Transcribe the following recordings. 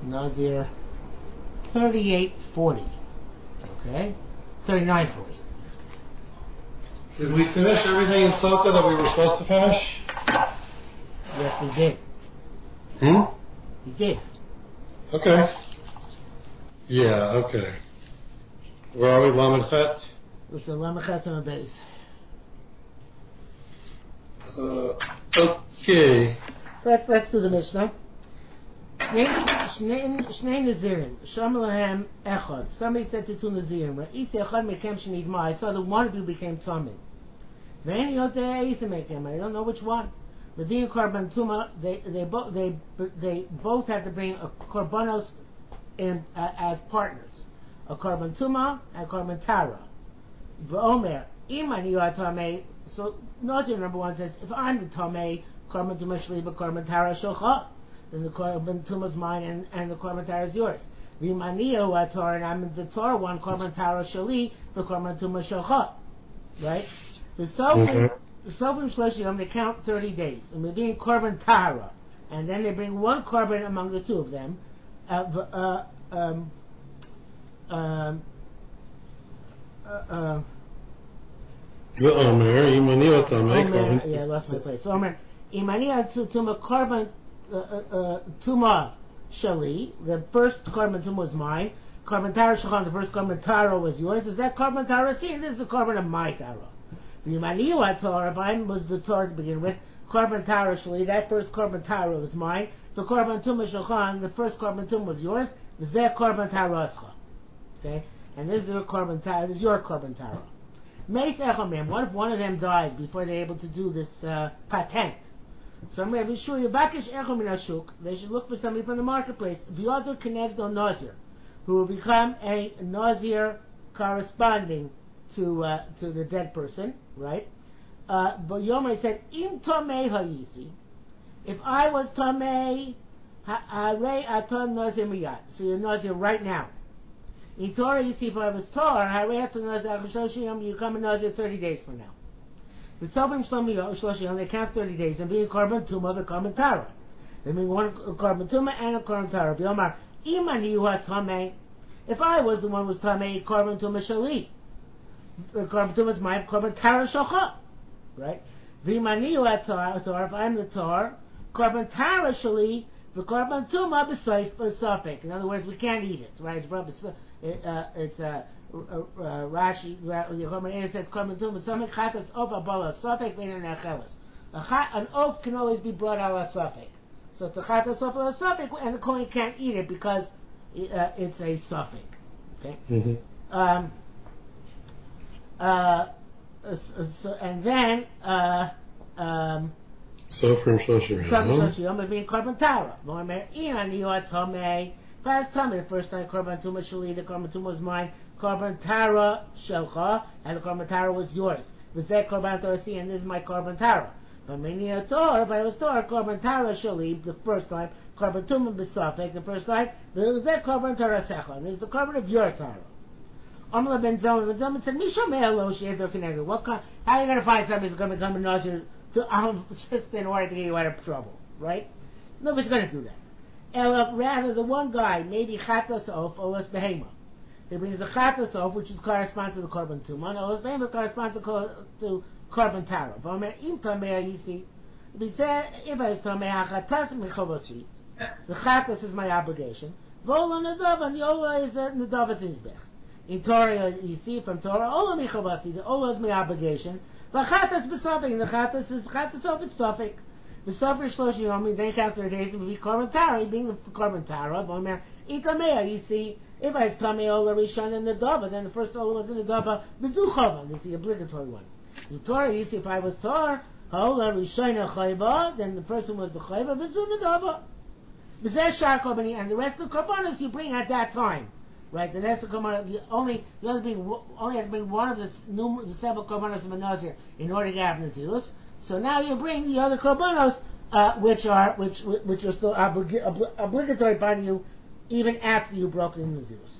Nazir 3840. Okay? 3940. Did we finish everything in Soka that we were supposed to finish? Yes, we did. We did. Okay. Yeah, okay. Where are we? Lamed Chet? It's the Lamed Chet on the base. Okay. Let's do the Mishnah. Shnei Nazirim, Sham Lahem Echad. Somebody said to two Nazirim, Ra'isi Echad Mekem Shnidma. I saw that one of you became Tamid. Ve'eni Yotei Isa Mekem. I don't know which one. Medin Korban Tuma. They both have to bring a Korbanos as partners. A Korban Tuma and Korban Tara. V'Omer Imani Yotamei. So Nazir number one says, if I'm the Tamei, Korban Tuma Shliba, Korban Tara Shulcha. Then the Korban Tumah is mine and the Korban Tara is yours. V'Imaniya Torah, and I'm the Torah one, Korban Tara Shali, the Korban Tumah Shulcha. Right? The Sofim Shloshim, they count 30 days. And we're being Korban Tara. And then they bring one Korban among the two of them. Yeah, I lost my place. So Omer, Imaniya Tuma Korban Tuma Shali, the first Korban Tuma was mine. Korban Tara Shachan, the first Korban Tara was yours. Is that Korban Tara? See, this is the Korban of my Tara. The Yimaniyu Torah, mine was the Torah to begin with. Korban Tara Shali, that first Korban Tara was mine. The Korban Tuma Shachan, the first Korban Tuma was yours. Is that Korban Tara Ascha? Okay, and this is your Korban Tara. This is your Korban Tara. Meis Echomim. What if one of them dies before they're able to do this patent? So they should look for somebody from the marketplace, Biyadur Kenegdo Nazir, who will become a Nazir corresponding to the dead person, right? But Yomer said, Im Tomei Hayisi, if I was Tomei, Harei Aton Nazir Miyad, so you're Nazir right now. In Torah, you see, if I was Torah, Harei Aton Nazir Achashoshiyam, you become a Nazir 30 days from now. The Sofim Shloshim, they count 30 days, and being Korban Tumah, the Korban Tara. They mean one Korban Tumah and a Korban Tara. V'Yomar, Imani Yuha Tamei. If I was the one who was Tamei, Korban Tumah Shali. Korban Tumah is my Korban Tara Shulcha. Right? V'Imani Yuha Torah, if I'm the Torah, Korban Tara Shali, the Korban Tumah B'Safek. In other words, we can't eat it. Right? It's Rashi, it says, an oaf can always be brought ala safek. So it's a chatas of ala safek, and the kohen can't eat it because it's a safek. Okay? Mm-hmm. And then, so from Shoshiyom, being Korban Tara. First time, the first time Korban Tumah Shali, the Korban Tumah was mine. Korban Tara Shelcha, and the Korban Tara was yours. V'zeh Korban Tara Si, and this is my Korban Tara. But many a Torah, if I was Torah, Korban Tara Shali, the first time. Korban Tumah B'Safek, the first time. V'zeh Korban Tara Secha, and this is the Korban of your Tara. Amla Ben Zalman said, Misha Me'elo She'ezer Keneged. What kind? How are you going to find somebody who's going to become a Nazir just in order to get you out of trouble, right? Nobody's going to do that. Rather, the one guy, maybe Chatas Of, Olas Behema. He brings the Chatas Of, which corresponds to the Korban Tumah, and Olas Behema corresponds to Korban Tara. If he said, if I was Tamei HaChatas Mechovosi, the Chatas is my obligation. Vola Nadava, and the Ola is Nadava Tizbech. In Torah, you see from Torah, Ola Mechovasi, the Ola is my obligation. V'chatas b'safek, the Chatas is Chatas Of, it's Safek. The Sofim Shloshim, then after days, it would be Korban Tara, being the Korban Tara. But Itamea, you see, if I was Tamei Ola Rishon in the Dava, then the first Ola was in the Dava, V'zuchova, this is the obligatory one. In Torah, you see, if I was Torah, Ola Rishon Chayva, then the first one was the Chayva, V'zu Nadava. V'zeh Shar Korbani, and the rest of the Korbanos you bring at that time. Right, the rest of the Korbanos, you only have to bring one of the several Korbanos of a Nazir in order to have Nazirus. So now you bring the other korbanos, which are still obligatory upon you, even after you broke in Nazirus.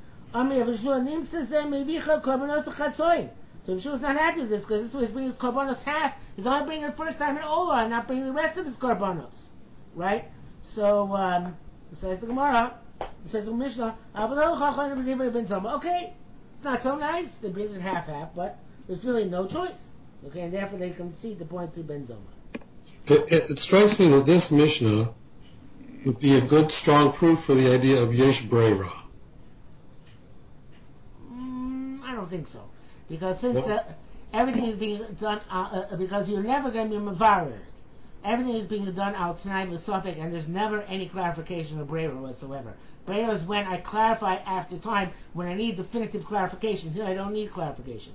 So Yeshua is not happy with this because this way he's bringing his korbanos half. He's only bringing the first time in Ola and not bringing the rest of his korbanos, right? So Says the Gemara, says the Mishnah, okay, it's not so nice, they brings it half-half, but there's really no choice. Okay, and therefore they concede the point to Ben Zoma. It strikes me that this Mishnah would be a good, strong proof for the idea of Yesh Breira. I don't think so. Because since everything is being done, because you're never going to be Mavarid. Everything is being done outside with Suffolk, and there's never any clarification of Breira whatsoever. Breira is when I clarify after time, when I need definitive clarification. Here I don't need clarification.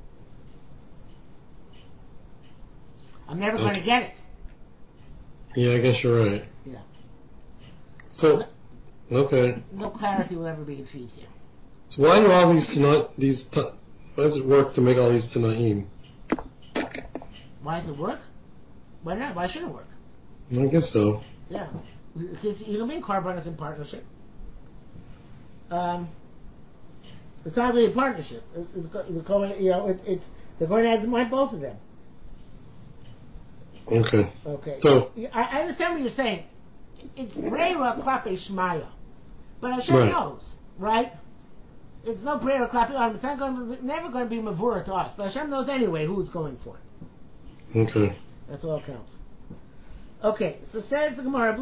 I'm never going to get it. Yeah, I guess you're right. Yeah. So, okay. No clarity will ever be achieved here. So why do all why does it work to make all these Tanaim? Why does it work? Why not? Why shouldn't it work? I guess so. Yeah. Because you can be in Karbanas in partnership. It's not really a partnership. It's they're going to have in mind both of them. Okay. So I understand what you're saying. It's Breira Klape Shmaya, but Hashem knows, right? It's no Breira Klape Adam. It's never going to be Mavura to us, but Hashem knows anyway who it's going for. Okay. That's all counts. Okay, so says the Gemara,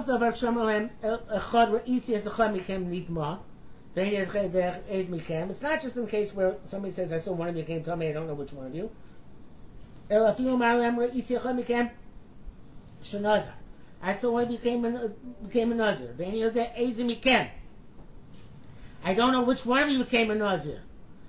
it's not just in the case where somebody says, I saw one of you came to me, I don't know which one of you. I saw one of you became a Nazir. I don't know which one of you became a Nazir.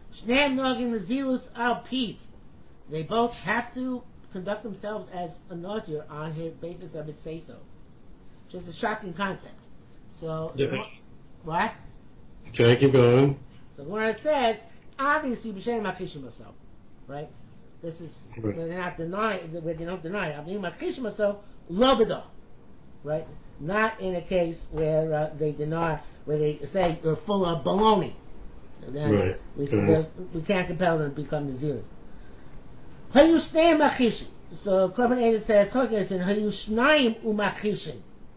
They both have to conduct themselves as a Nazir on the basis of its say-so. Just a shocking concept. So, what? Okay, keep going. So when it says, obviously, b'shem machishim yourself, right? This is where they're not denying, where they don't deny it. Abim machishim yourself, lo b'dah, right? Not in a case where they deny, where they say you're full of baloney. Then we can't compel them to become Nazir. Hayushnayim machishin. So Korban Eidah says, Hayushnaim umachishin.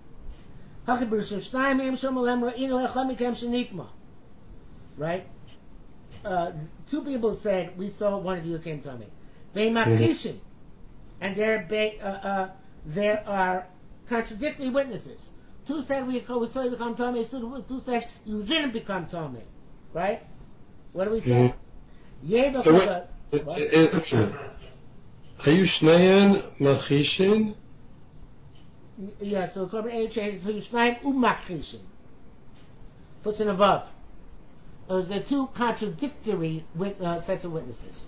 Right? Two people said, we saw one of you came to me. Ve'machishin. And there are contradictory witnesses. Two said we saw you become Tomei. Two said you didn't become Tomei. Right? What do we say? Hayushnayan machishin. Yeah, so Korban Eidah changes Hayushnaim umachishin. Puts an above. Those are two contradictory sets of witnesses.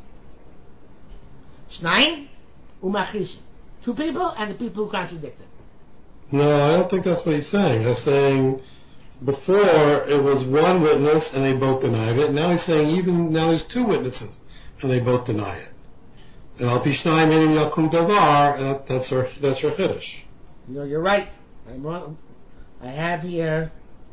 Shnaim umachishin. Two people and the people who contradicted. No, I don't think that's what he's saying. He's saying before it was one witness and they both denied it. Now he's saying even now there's two witnesses and they both deny it. And al pishnayim enim yakum davar. That's your chiddush. No, you're right. I'm wrong. I have here.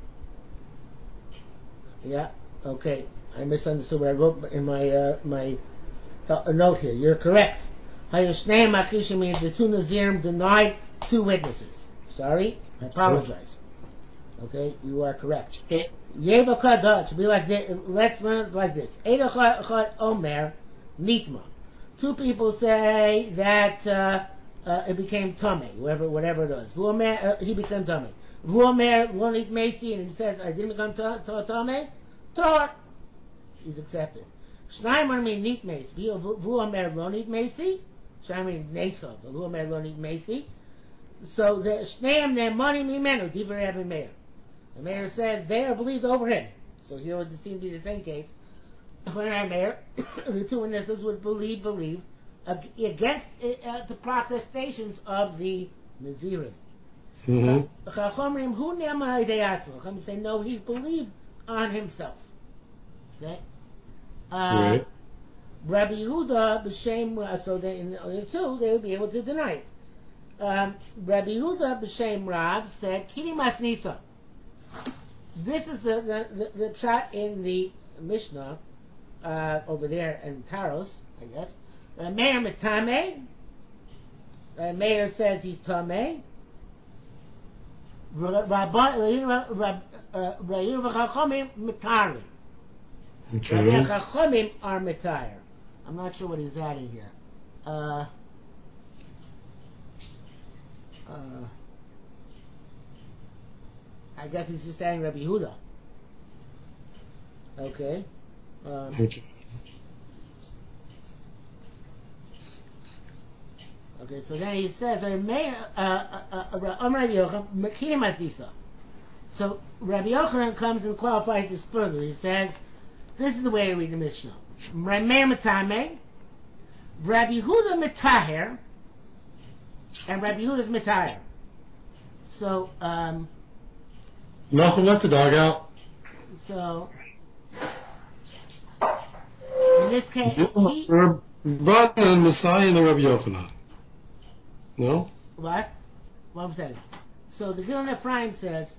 Yeah. Okay. I misunderstood what I wrote in my note here. You're correct. Hayushneim machishin means the two Nazirim denied two witnesses. Sorry, I apologize. Okay, you are correct. Yevakada to be like this. Let's learn it like this. Eidachad Omer Nitma. Two people say that it became tummy, whatever it was. He became tummy. Vuomer Lonit Macy, and he says, I didn't become tummy. Tor, he's accepted. Shnaimer mean Nit Macy. Vuomer Lonit Macy. Shnaimer mean Nesov. Vuomer Lonit Macy. So the Shneim their money mimenu divrei Rabbi Meir. The mayor says they are believed over him. So here would seem to be the same case. When Rabbi Meir, the two witnesses would believe against the protestations of the Nazirim. Chachomrim hu ne'amar ha'idei Chacham say no, he believed on himself. Okay. Rabbi Yehuda b'shem. So in the two, they would be able to deny it. Rabbi Yehuda b'shem Rav said, Kiri Masnisa. This is the chat in the Mishnah over there in Taros, I guess. Meir Metame. Meir says he's Tameh. Chachamim mitari. Okay. Chachamim are mitayr. I'm not sure what he's adding here. I guess he's just adding Rabbi Yehuda. Okay. Okay. Okay, so then he says, so Rabbi Yochanan comes and qualifies this further. He says, this is the way to read the Mishnah. Rabbi Yehuda mitaher, and Rabbi Yehuda's mitaher. So, Malcolm, let the dog out. So, in this case, he... Rabbanan, Messiah, and the Rabbi Yochanan. No? What? 1 second. So the Gilon Ephraim says,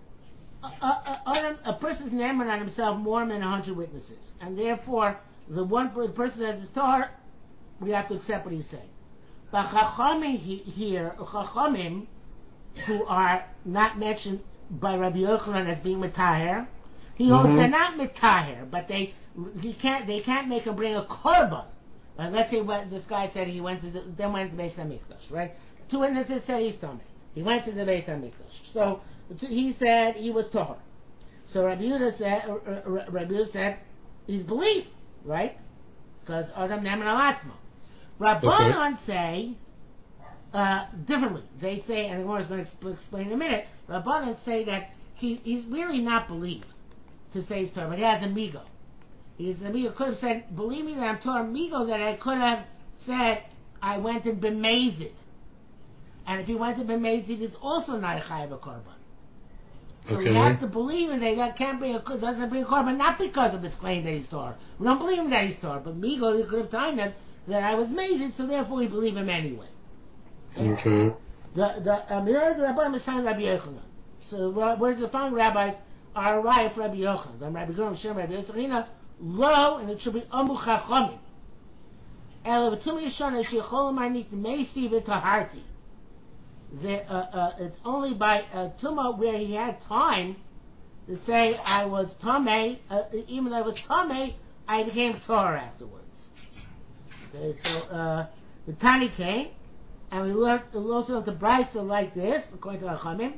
a person's named on himself more than 100 witnesses, and therefore the person has his Torah, we have to accept what he's saying. But Chachamim here, Chachamim, who are not mentioned by Rabbi Yochanan as being mitaher, he holds they're not mitaher, but they can't make him bring a korban. Let's say what this guy said, he went to the Beis Hamikdash, right? 2 witnesses said he's Tomei. He went to the Beis Hamikdash. So he said he was Tahor. So Rabbi Yehuda said he's believed, right? Because Adam Neman al Atzmo. Rabbanan say differently. They say, and the Gemara is going to explain in a minute, Rabbanan say that he's really not believed to say he's Tahor, but he has a migo. His amigo could have said, believe me that I'm Torah amigo, that I could have said, I went and bemazed. And if he went and bemazed, it's also not a chayav a korban. So we have to believe him that can't bring doesn't bring a korban, not because of his claim that he's Torah. We don't believe him that he's Torah, but migo, he could have told him that I was mazed, so therefore we believe him anyway. Okay. The Rabbanim assigned Rabbi Yochanan. So where's the following rabbis are right for Rabbi Yochanan? The Rabbi Gurm Shem Rabbi Yisrael low, and it should be Amu Chachamim. It's only by Tumah where he had time to say, I was Tameh, even though I was Tameh, I became Torah afterwards. Okay, so the Tani came, and we also learned the Brisa like this, according to Chachamim.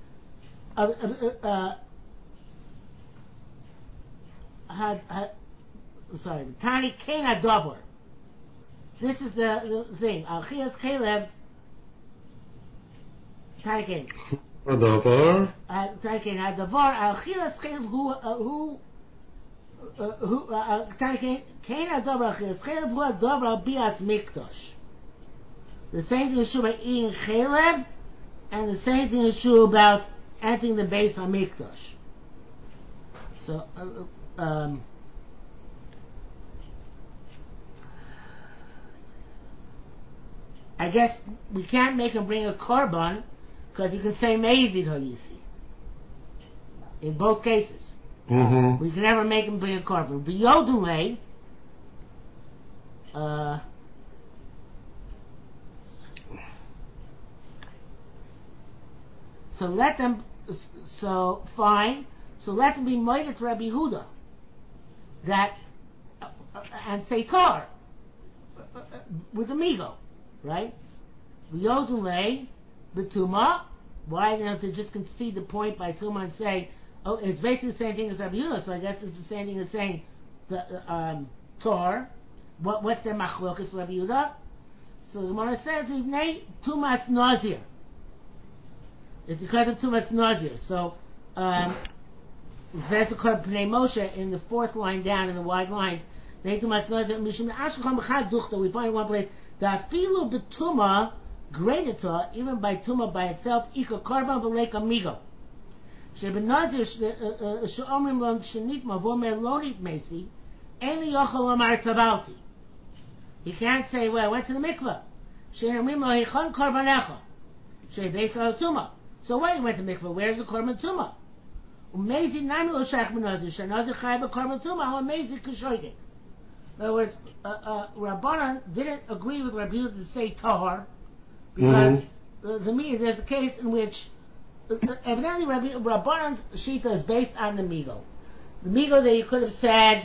The Tani Kain Hadover. This is the thing. Alchias Kalev. Tani Kain. Hadover. Tani Kain Hadover. Alchias Kalev who Tani Kain Hadover. Alchias Kalev who Hadover al Bias Mikdash. The same thing is true about eating Kalev, and the same thing is true about entering the Beis Hamikdash. So, I guess we can't make him bring a korban because you can say Mezid Hayisi. In both cases. We can never make him bring a korban. V'yodulei, so let them, so fine, so let them be moeded to Rabbi Yehuda, that, and say Tar, with amigo. Right? Yodulei b'tuma. Why don't they just concede the point by tuma and say, oh, it's basically the same thing as Rabbi Yehuda, so I guess it's the same thing as saying the Tor. What's their machlokas Rabbi Yehuda? So the Gemara says, tumas nazir. It's because of tumas nazir. So that's the Korban Pnei Moshe in the 4th line down in the wide lines. Tumas nazir mishum ashkam b'chad duchta. We find one place. The afilu betuma, graded to, even by tuma by itself, ika korban v'leik amigo. Shebenazir she'omrim lo shenitma v'omer lo nitmesi, eni yochel amar tabalti. He can't say, well, I went to the mikveh. She'omrim lo hichon korbanecha. She'beis al tuma. So what, you went to the mikveh? Where's the korban tuma? Umezi nami lo shach benazir, she'nazir chay b'korban tuma, al umezi k'shoigek. In other words, Rabbanan didn't agree with Rabbi Yehuda to say Tahar because there's a case in which evidently Rabbanan's Shita is based on the Migo. The Migo that you could have said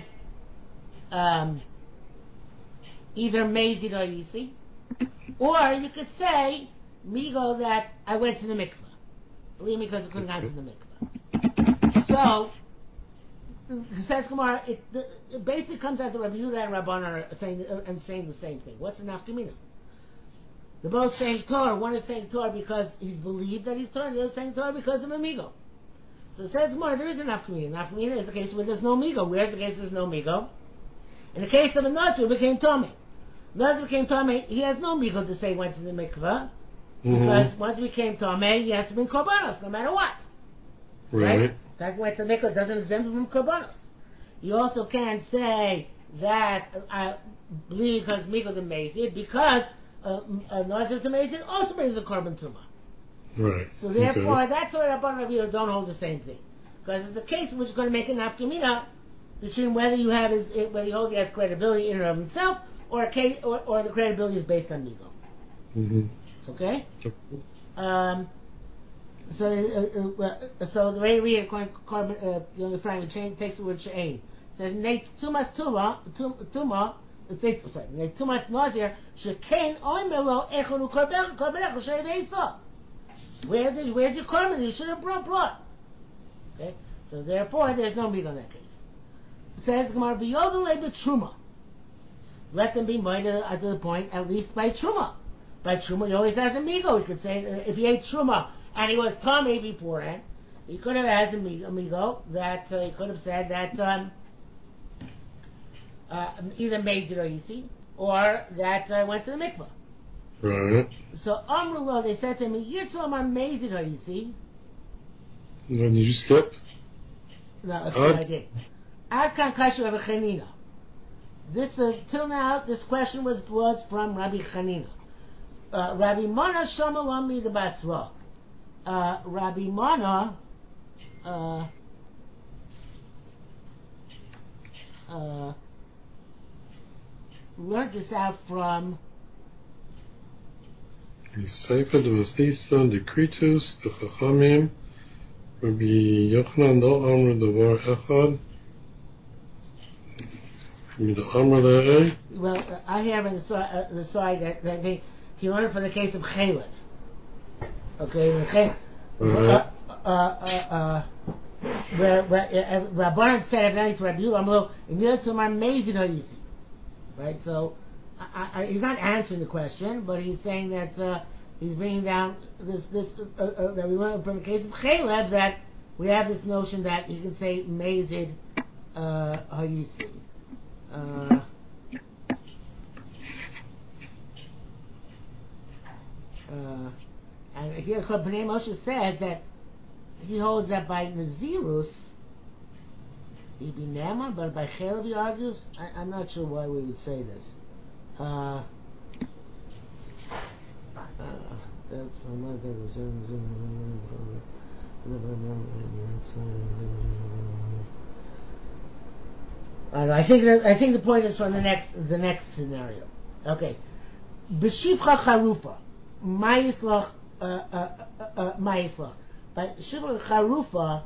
either Mazid or Yisi, or you could say Migo that I went to the mikveh. Believe me, because I couldn't go to the mikveh. So, says Gemara, it basically comes out that Rabbi Yehuda and Rabbanan are saying the same thing. What's the nafkamina? They're both saying Torah. One is saying Torah because he's believed that he's Torah. The other is saying Torah because of a migo. So it says more. There is a nafkamina. Nafkamina is a case where there's no migo. Where's the case where there's no migo? In the case of a Nazir who became Tomei. Nazir became Tomei. He has no migo to say he went to the mikveh. Because once he became Tomei, he has to bring korbanos no matter what. Right? That he went to the mikveh doesn't exempt him from korbanos. You also can't say that I believe because migo the mazid because Nazir's amazing also brings the korban tumah. Right. So therefore, that's why Rabban Rabbi Yehuda don't hold the same thing, because it's a case which is going to make an nafkamina between whether you have whether you hold he has credibility in and of himself, or a case, or the credibility is based on migo. Okay. So the way we read it, Korban the Frank takes the word she'ain. Says nate tumas tuma. Sorry, tumas nazir shekain oimelo echonu korbanach l'shay veisa. Where's your korban? You should have brought. Okay, so therefore there's no meat on that case. Says Gemara v'yovel le b'truma. Let them be minded to the point, at least by truma. By truma, he always has a migo. He could say if he ate truma and he was tamei beforehand, he could have had a migo that he could have said that. Either Mazid or Yisi, or that went to the mikveh. Right. So Amrullah, they said to me, Yirtzu Amar Mazid or Yisi. Did you skip? No, that's what I did. Adkan Kashu Rabbi Chanina. This till now, this question was from Rabbi Chanina. Rabbi Mana Shamalami the Basra. Rabbi Mana. Learned this out from the Sefer de Masnisa, the Kritus, the Chachamim, Rabbi Yochanan do Amr Davar Echad, the Amr Le'eh. Well, I have in the side that he learned from the case of Chalev. Okay, where Rabbanan said evidently to Rabbi Yehuda, "Amlo in Yitzumar Mazid Hayisi." Right, so he's not answering the question, but he's saying that he's bringing down this that we learned from the case of Chalev, that we have this notion that he can say Mazid Hayisi. And here Bnei Moshe says that he holds that by Nazirus he'd be Naaman, but by Chalev he argues. I'm not sure why we would say this. I think the point is from the next scenario. Okay, B'shivcha charufa, ma'islach, ma'islach. By shivcha charufa,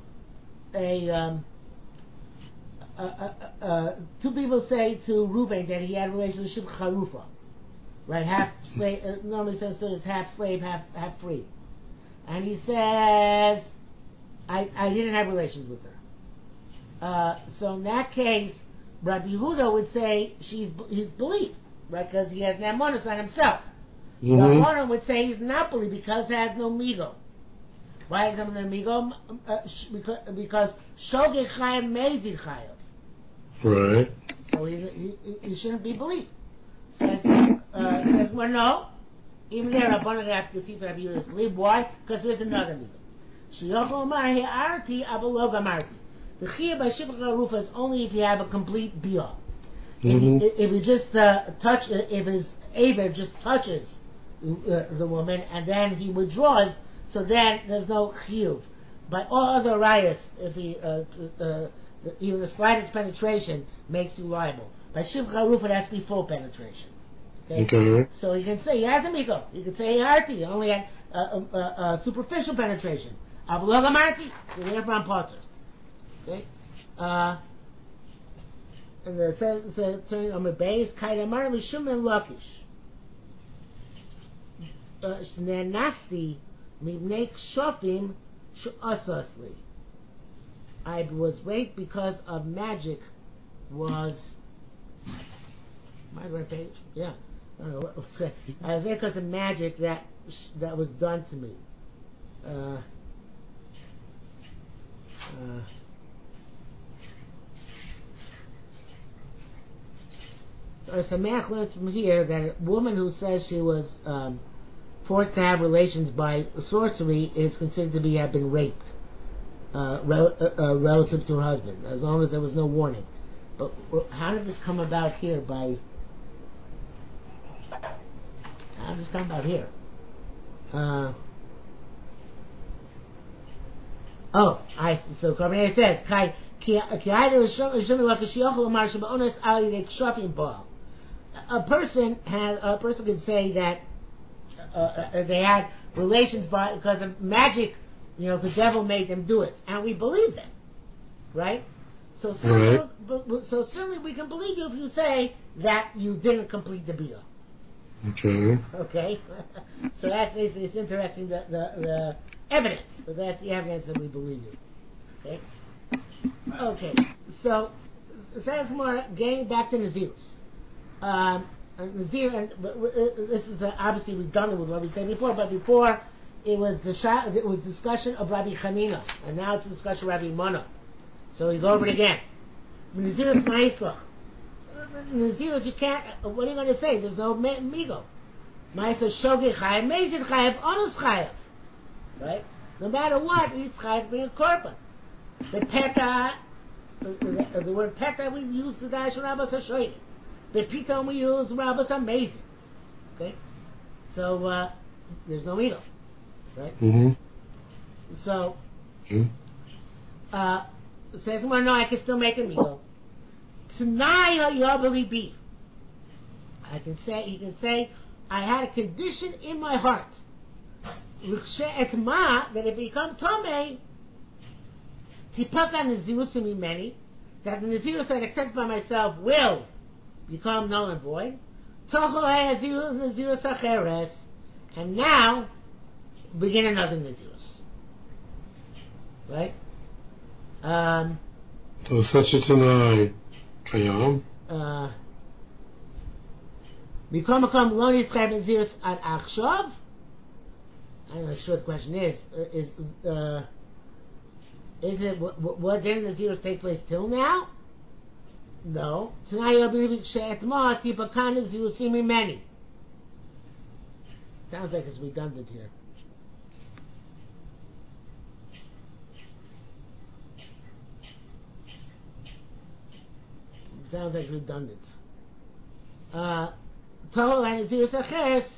two people say to Reuven that he had a relationship with Charufa, right? Half slave, normally says so is half slave, half free, and he says, I didn't have relations with her. So in that case, Rabbi Yehuda would say he's believed, right? Because he has Naamanus on himself. Rabbanan would say he's not believed because he has no migo. Why is there no migo? Because Shogeg Chayav Mezid Chayav. Right. So he shouldn't be believed. Says well, no. Even there, Rabbanan have to see that Rabbi Yehuda is believed. Why? Because there's another migo. Shiyochel Omar He'arti Avalog Amarti. The Chiyah by Shivcha Charufa is only if you have a complete bia. If he just if his Aver just touches the woman and then he withdraws, so then there's no chiyuv. By all other rayas, if he even the slightest penetration makes you liable. By Shivcha Charufa, it has to be full penetration. Okay? So you can say he has a miko. You can say he only had superficial penetration. Avlo Gamarti. So therefore I'm potter. Okay. And it says turning on the base, Kaida Mar Mishum and Lakish. Nasty Mibnei Shofim Asasli. I was raped because of magic. Was my right page? Yeah. I don't know. Okay. I was raped because of magic that was done to me. Samach learns from here that a woman who says she was forced to have relations by sorcery is considered to have been raped relative to her husband, as long as there was no warning. But how did this come about here? How did this come about here? I see. So Karbanei says, a person could say that they had relations because of magic. The devil made them do it, and we believe them, right? So certainly we can believe you if you say that you didn't complete the bia. Okay. So it's interesting the evidence, but that's the evidence that we believe you. Okay. So that's more getting back to Nazirus. Nazir, this is obviously redundant with what we said before, but before it was discussion of Rabbi Chanina, and now it's a discussion of Rabbi Mana. So we go over it again. Nazirus Ma'aslach. Nazirus, you can't. What are you going to say? There's no migo. Ma'aseh Shogeg Chayav, Mezid Chayav, Onus Chayav. Right? No matter what, it's Chayav to bring a korban. The peta, the word peta we use the dash Rabbas Hashoyim. The piton we use Rabbas Amazing. Okay? So there's no migo. Right? Mm-hmm. So says more, no, I can still make a migo. Tonight Yabali be. He can say, I had a condition in my heart. That if it becomes Tomei, Tipaka Nazirus many, that the Nazirus I accept by myself will become null and void. Nazirus Acheres, and now begin another Nazirus. Right? So such a Tanai Kayam. Become lo nitzchayv Nazirus ad achshav. I'm not sure what the question is isn't it what didn't Nazirus take place till now? No. Tonight you'll believe she'etma tipakan Nazirus many. Sounds like it's redundant here. Sounds like redundant. Total and Nazirus Acheres,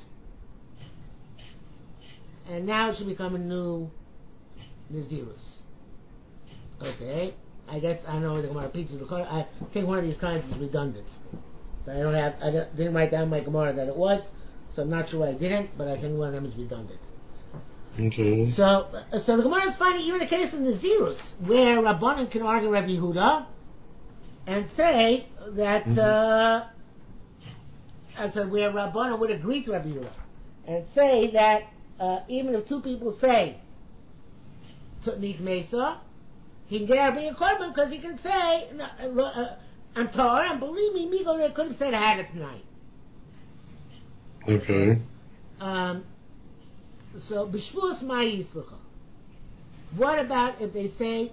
and now it should become a new Nazirus. Okay, I guess I don't know whether the Gemara repeats it. I think one of these times is redundant. But I didn't write down my Gemara that it was, so I'm not sure why I didn't. But I think one of them is redundant. Okay. So the Gemara is finding even a case in Nazirus where Rabbanan can argue Rabbi Yehuda and say that. Where Rabbanan would agree to Rabbi Yehuda and say that even if two people say Nit Mesa, he can get out being a korban because he can say I'm Torah, and believe me, Migo, they could have said I had it tonight. Okay. So B'Shvuos Ma'i Yislecha. What about if they say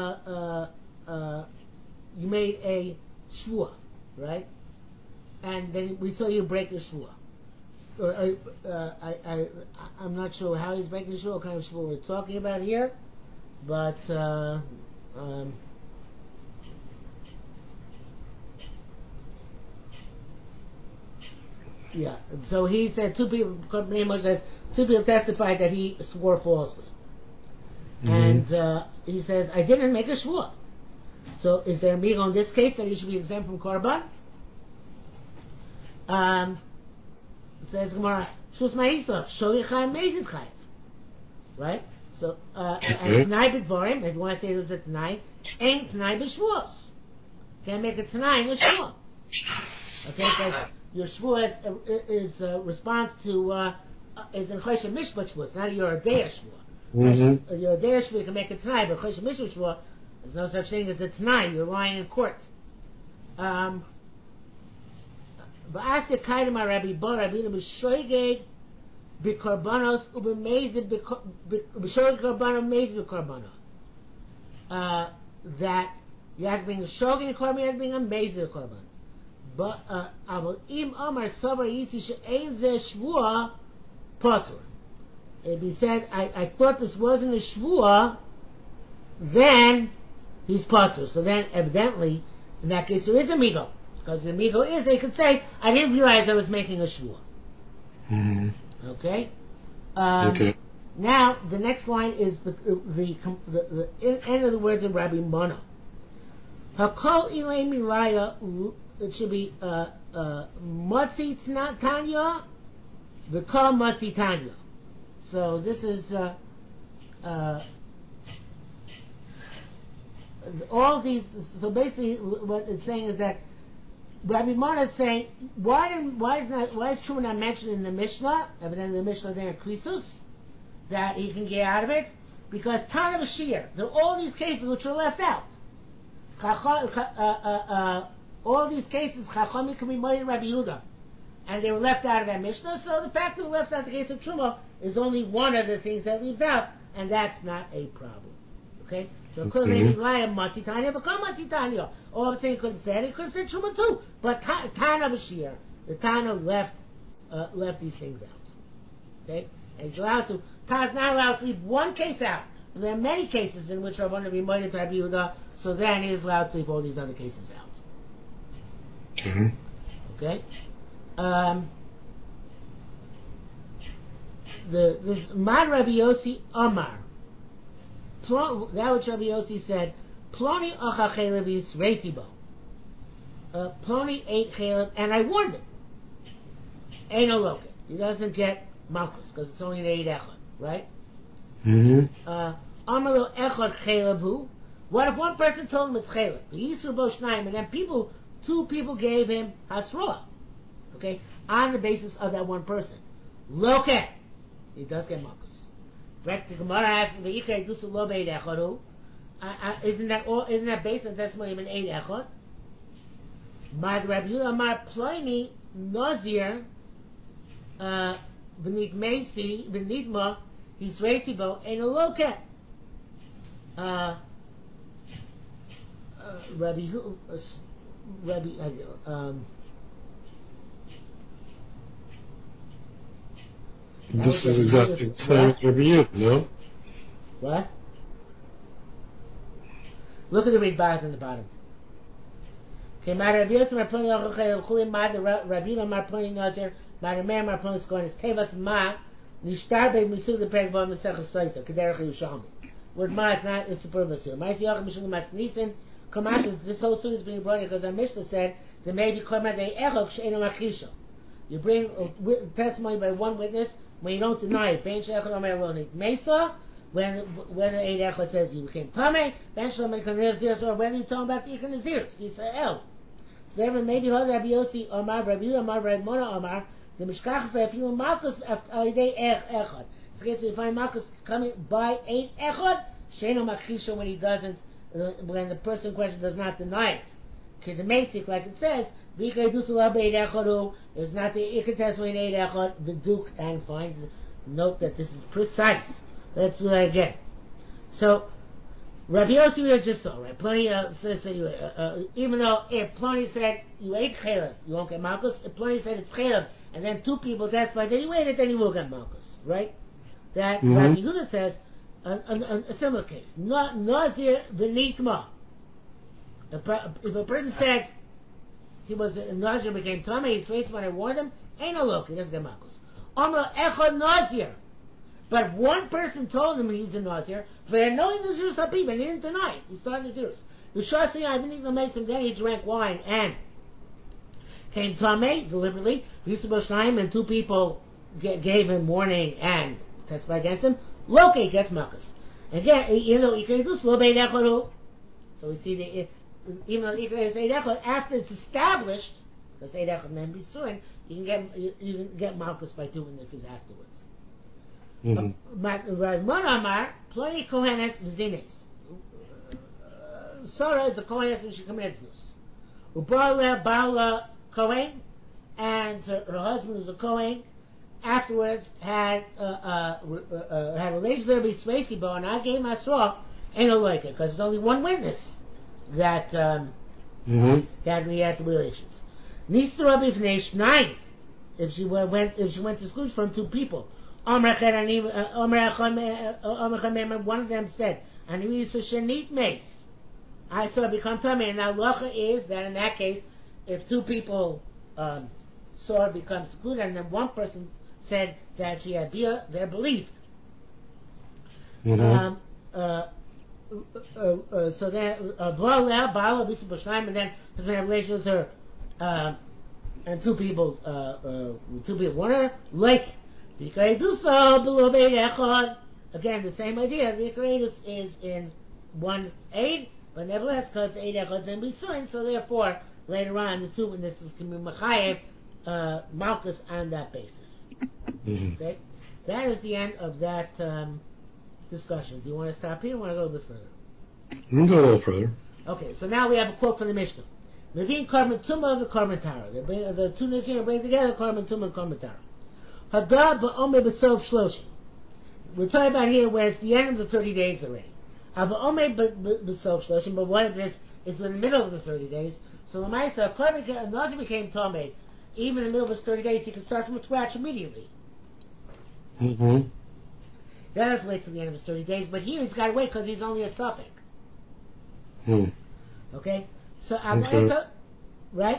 you made a shvua, right? And then we saw you break a shvua. I'm not sure how he's breaking the shvua, what kind of shvua we're talking about here, but yeah. So he said two people testified that he swore falsely, and he says I didn't make a shvua. So is there a migo in this case that he should be exempt from korban? Says Gemara, Shus Ma'isa, Shoyi Chayav Mezid Chayav. Right? So, T'nai b'dvorim, if you want to say there's a T'nai, ain't T'nai b'shvuos. Can't make a T'nai in a shvua. Okay, because your shvua is response to, is in Choshen Mishpat shvua. It's not your Deya shvua. Your Deya shvua you can make a T'nai, but Choshen Mishpat shvua, there's no such thing as a T'nai. You're lying in court. V'asya kaidem Rabbi Bar Rabbeinu b'shoigeg b'korbanos u'b'mezid b'shoigeg korbanos mezid b'korbanos. That you have to bring a shogeg korban, you have to bring a mezid korban. But avol im amar savar yisi she'ein zeh shvua potur. If he said, I thought this wasn't a shvua, then he's potur. So then evidently in that case there is a migo. Because the migo is, they could say, I didn't realize I was making a shvua. Okay? Okay. Now, the next line is the end of the words of Rabbi Mono. Hakol ilay milaya, it should be Motzi Tanya, the Kol Motzi Tanya. So this is all these. So basically, what it's saying is that Rabbi Mono is saying, why is Truma not mentioned in the Mishnah? Evidently, the Mishnah there in Krisus, that he can get out of it, because Tana B'Shir, there are all these cases which are left out. All these cases, Chachami can be Moed Rabbi Yehuda, and they were left out of that Mishnah. So the fact that we left out the case of Truma is only one of the things that leaves out, and that's not a problem. Okay. So it could maybe lie a Matzitanya, but come Matzitanya. All the thing he could have said, he could have said Truma too. But Tana B'Shir, the Tana left these things out. Okay, and he's allowed to. Tana's not allowed to leave one case out. There are many cases in which Rabbanan be moed to Rabbi Yehuda, so then he is allowed to leave all these other cases out. Okay. This Mad Rabbi Yossi Amar. That which Rabbi Yossi said, Ploni acha chelev yisreisibo. Ploni ate chelev, and I warned him. Ain't no loket. He doesn't get malchus because it's only an 8 echad, right? Amalo echad chelevu. What if one person told him it's chelev? Yisru bo shnayim, and then two people gave him hasroah. Okay, on the basis of that one person. Loket. He does get malchus. The Gemara asks, isn't that based on testimony of an 8 echad? Mad Rabbi Yehuda Amar Ploini Nazir V'nit Meisi V'nitma Hisreisibo Ein Loket. This is exactly the same as Rabbi Yehuda, no? What? Look at the read bars on the bottom. Okay, Rabbi Yosef Marploni Ochachel Chulim Mad Rabbi Yehuda Marploni Nazir Mad Rameir Marploni Skonis Tevas Ma Nishtar Be Misud the Perek Vo Mesech Soita Kederach Yerushalmi. Word Ma is not is superfluous here. Ma'is Yochim Mishum Mas Nisin Kamash. This whole suit is being brought here because our Mishnah said there may be Korban Dei Echok She'enu Machisha. You bring testimony by one witness when you don't deny it. Ben Shechad Omer Aloni Mesa. When the 8 echad says you became Tameh, Ben Shalom Nazir, or whether you tell him about the Ikon Nazirs, Yisrael. So therefore, maybe Hod Rabbi Yossi Omar, Rabbi Yehuda Omar, Rabbi Mona Omar, the Mishkach say if you Malchus Alidei Echad. So in case we find Malchus coming by 8 echad, Sheino Makhisha when he doesn't, when the person in question does not deny it. Okay, the Masik, like it says, V'ikay Dusulab 8 echadu is not the Ikon testimony 8 echad, the Duke, and find, note that this is precise. Let's do that again. So, Rabbi Yossi we just saw, right? Ploni says even though if Ploni said you ate chalev, you won't get malchus. If Ploni said it's chalev, and then 2 people testified that you ate it, then you will get malchus, right? That Rabbi Yehuda says a similar case. Nazir v'nitma. If a person says he was a Nazir became Tameh, he's faced when I warned him, ain't no look, he doesn't get malchus. Amar echad Nazir. But if one person told him he's a Nazir, for knowing the Nazirus Habib, and he didn't deny it, he started Nazirus. The Shasri Ibn makes him, then he drank wine and came Tameh deliberately. Yisrael Shnaim, and 2 people gave him warning and testified against him. Loke gets Malkus. Again, even though Ikar Edus, Lo Bein Echad. So we see even though Ikar is Eid Echad, after it's established, because Eid Echad and then Bisuin, you can get Malkus by two witnesses afterwards. Rav Amar, Ploni Kohenes V'Zines. Sarah is a Kohenes and she commits this. Ubala Bala Kohen, and her husband was a Kohen. Afterwards, had relations there with Svesibo, and I gave my straw, ain't no like it, because there's only one witness that had the relations. Nisra b'fnei shnayim, if she went to school from two people. One of them said, "Ani shenit meis." I saw it become tummy, and now halacha is that in that case, if two people saw it become secluded, and then one person said that she had bia, they're believed. So then Baal and then has been a relation with her, and two people wanted her like it. Again, the same idea. The Ikradus is in one aid, but nevertheless, because the aid echad then be certain, so therefore later on the two witnesses can be machayev Malkus on that basis. Okay, that is the end of that discussion. Do you want to stop here or want to go a bit further? You can go a little further. Okay, so now we have a quote from the Mishnah. Levin Karban Tumah of the Karban Tara. The two Nizir bring together Karban Tumah and Karban Tara. Hagab ba'omeh b'sof shloshim. We're talking about here where it's the end of the 30 days already. Ba'omeh b'sof shloshim, but what if this is in the middle of the 30 days? So the Lamaisa, a Nazir became Tomei, even in the middle of his 30 days, he can start from scratch immediately. He does wait till the end of his 30 days, but here he's got to wait because he's only a suffix. Okay? So, right?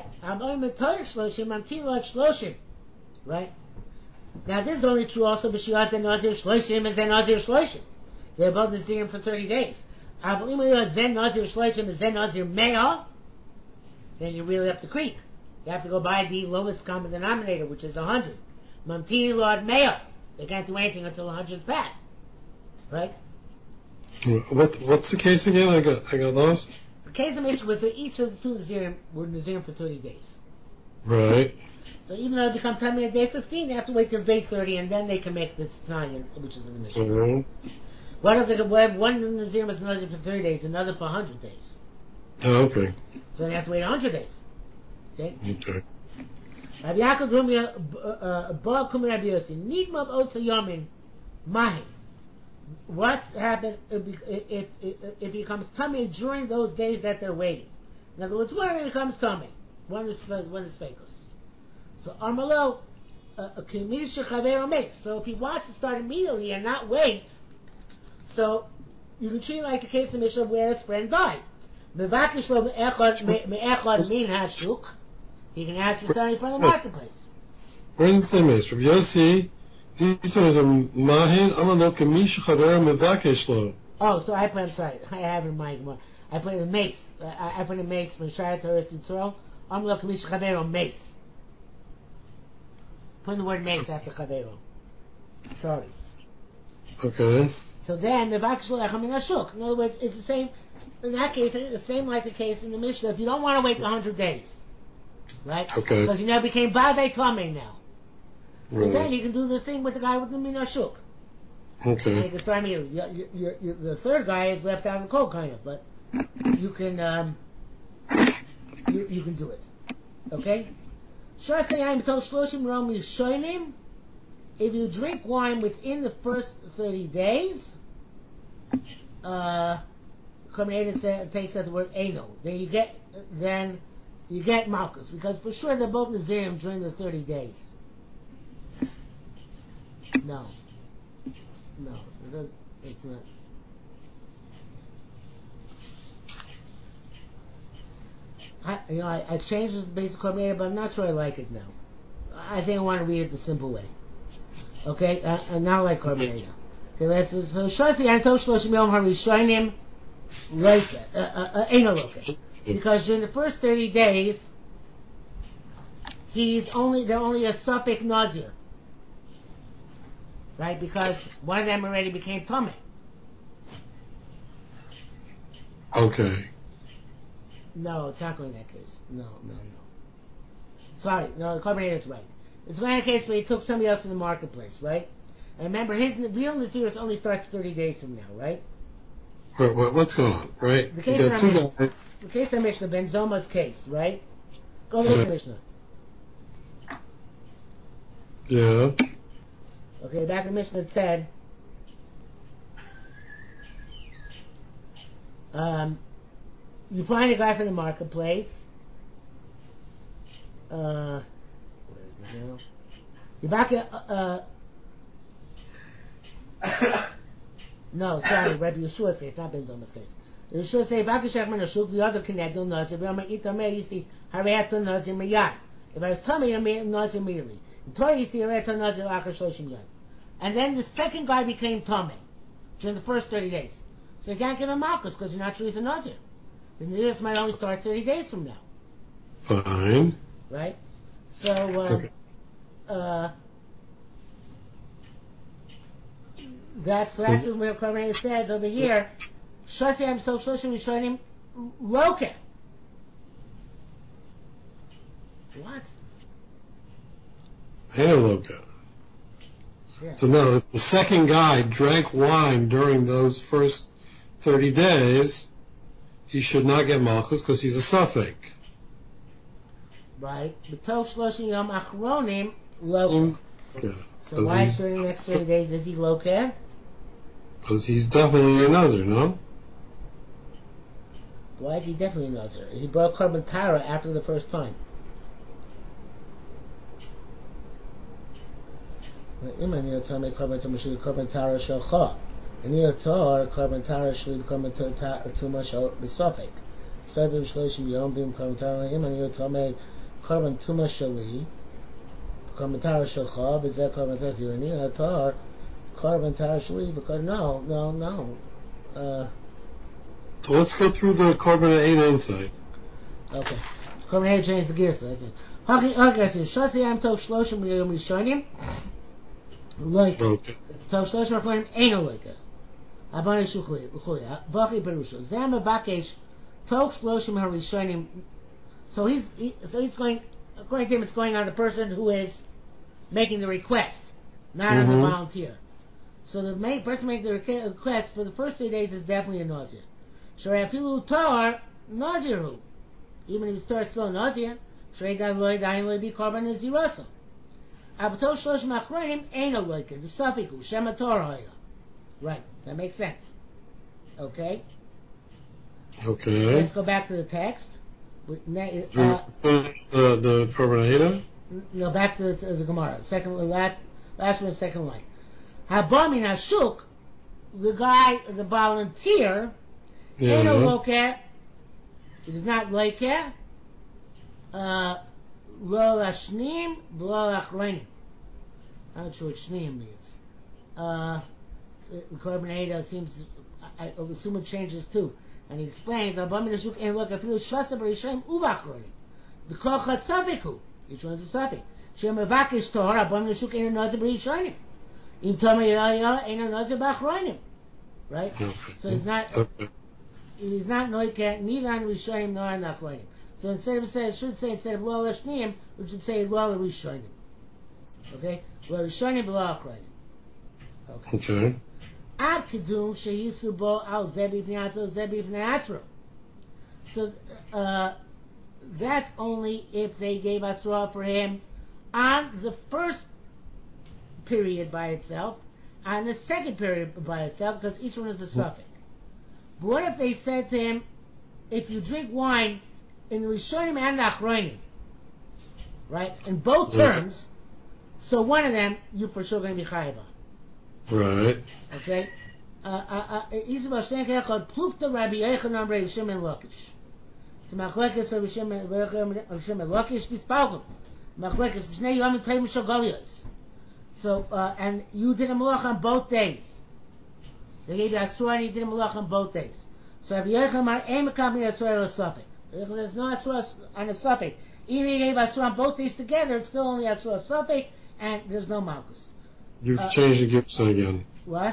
Right? Now, this is only true also, but she also Nazir Shloshim and Zen Nazir Shloshim. They're both Nazirim for 30 days. Zen Nazir Shloshim and Zen Nazir Meah, then you're really up the creek. You have to go by the lowest common denominator, which is 100. Mamtini Lord Meah. They can't do anything until 100 is passed. Right? What's the case again? I got lost. The case of Mishnah was that each of the two Nazirim were Nazirim for 30 days. Right. So even though it becomes Tamei at day 15, they have to wait till day 30, and then they can make this Tanya, which is in the Mishnah. What if one Nazirim is Nazir for 30 days, another for 100 days? Oh, okay. So they have to wait 100 days. Okay? Okay. Rabbi Yaakov Rumia, Ba Kum Rabbi Yossi, Nigmab Osa Yomin, Mahi. What happens if it becomes tummy during those days that they're waiting? In other words, when it becomes tummy? When is Fekos? So Armalo, Kimish Chavero makes. So if he wants to start immediately and not wait, so you can treat it like the case of Mishnah where his friend died. Mevakish lo me'echad min hashuk. He can ask for something from the marketplace. Where does it say this? From Yossi, he says, Mahin amalo kamish chaver mevakesh lo. Oh, so I'm sorry. I have in mind more. I put in mace. I put in mace from Shai Torah Yitzro. Amalo kamish chaver mace. Put the word mace after chavero. Sorry. Okay. So then, mevakesh lo echad min hashuk. In other words, it's the same. In that case, it's the same like the case in the Mishnah. If you don't want to wait 100 days. Right? Okay. Because you now became Badei Tamei now. So right. then you can do the thing with the guy with the Minashuk. Okay. And you can start the third guy is left out in the cold, kind of, but you can you can do it. Okay? If you drink wine within the first 30 days, Korban takes out the word Eno. Then you get Malkus, because for sure they're both Nazirim during the 30 days. No, it's not. I changed this basic Korban, but I'm not sure I like it now. I think I want to read it the simple way. Okay, and not like Korban. Okay, so Shasi Anto Shloshim Yom Harishonim Loke, Eno Loke. Because during the first 30 days, they're only a suffix Nazir. right? Because one of them already became Tomei. Okay. No, it's not going in that case. No. Sorry, no, the Korban is right. It's going in a case where he took somebody else from the marketplace, right? And remember, his real Nasiris only starts 30 days from now, right? What's going on, right? The case You in got our two Mishnah, guys. the case in Mishnah, Ben Zoma's case, right? Go look at the Mishnah. Yeah. Okay, back in the Mishnah it said, you find a guy from the marketplace. Where is it now? You back it. No, sorry, Rabbi Yeshua's case, not Ben Zoma's case. Yeshua say, "Back Shechman Ashuk the other connected Nazir. Remember, Itameh you see Hareaton Nazir Miyad. If I was telling you, Nazir immediately. In Torah you see Hareaton Nazir Achar Shloshim Yad. And then the second guy became Tomei during the first 30 days. So you can't give him Malchus because you're not sure he's a Nazir. The Naziris might only start 30 days from now. Fine. Right? So, Okay. that's what Korban says over here. Shasiyam Stok Shloshim Rishonim Loke. What? Analoga. Yeah. So no, if the second guy drank wine during those first 30 days, he should not get malchus because he's a suffix. Right. B'tok Shloshim Yom Achronim Loke. Okay. So why during the next 30 days is he Loke? Because he's definitely a Nazir, no? Why is he definitely a Nazir? He brought Korban Tara after the first time. Imani Otame Korban Tumashli Korban Tara Shalcha. Ani Otor Korban Tara Shli Korban Tuma Shal B'Sofek. Seven Shloshim Yom Bim Korban Tara Imani Otame Korban Tuma Shali Korban Tara Shalcha B'Zeh Korban Tara Zirani Otor Korban Tara Shli because no. So let's go through the Korban Eidah inside. Okay. Korban Eidah changes the gears. That's it. Haki Shasi Am Tok Shloshim Yom Rishonim. Like Okay. Tok Shloshim Achronim Eino Loika. Abani Shuchli Vachi Perusha Zam Bakesh Tok Shloshim HaRishonim. So he's going, according to him, it's going on the person who is making the request, not on the volunteer. So the person making the request for the first 3 days is definitely a Nazir. Shorafilu Tar Naziru. Even if he starts slow Nazir, Shrei Daloi Dain Loi Be Korban Nazirasa. Avato Shloshim Achronim Eino Loika. The Safiku Shema Torah Hoya. Right, that makes sense. Okay. Let's go back to the text. Finish the Korban Eidah? No, back to the Gemara. Last one, second line. Habami Nashuk, the guy, the volunteer, Eino Loke, it is not Loke, Lo Lashnim, Lo Lachronim. I'm not sure what Shneim means. Korban Eidah seems, I assume it changes too. And he explains, Habami Nashuk, Eino Loke, Afilu Shasa B'Rishaim Uvachronim. The Koch Safiku, each one is a Safik. Shem Avakish Torah, Habami Nashuk, Eino Nazir B'Rishaim. In Tomayaya ain't a Nazir B'Achronim, right? Okay. So he's not Noiket, neither on Rishonim nor on Achronim. So instead of Lo Lashnim, we should say Lo Rishonim. Okay? Lo Rishonim Lo Achronim. Okay. Ad Kedum Sheyisu Bo Al Zebi V'Neatzo Zebi V'Neatro. So that's only if they gave Asra for him on the first period by itself, and the second period by itself, because each one is a suffix. But what if they said to him, if you drink wine in the Rishonim and the Achronim, right, in both terms, so one of them, you for sure going to be chayav on. Right. Okay? Isabel Shtenke called Plukta Rabbi Yechanan Rabbi Shimon Lakish. It's Machlekes Rabbi Shimon Lakish, Dispalkum. Machlekes, B'shnei Yom Tayim Shagalios. So, and you did a malach on both days. They gave you Asura and you did a malach on both days. So, Rabbi Yechemar, Ein Mekabli Asura L'Safek. There's no Asura on a Safek. Even if you gave Asura on both days together, it's still only Asura Safek, and there's no Malchus. You've changed the Gibson again. What?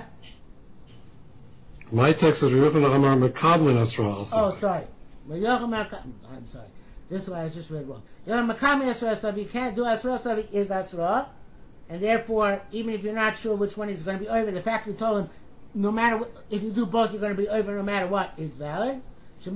My text is Yehuda Amar Mekadmin Asra. Oh, sorry. I'm sorry. This is why I just read wrong. You can't do Asra Savi is Asra, and therefore, even if you're not sure which one is going to be over, the fact you told him, no matter what, if you do both, you're going to be over no matter what, is valid. You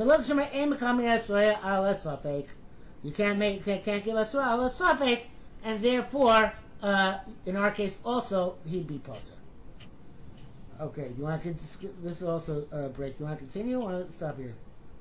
can't give Asra ala Safek, and therefore, in our case also, he'd be potter. Okay, do you want to this is also a break. Do you want to continue or stop here?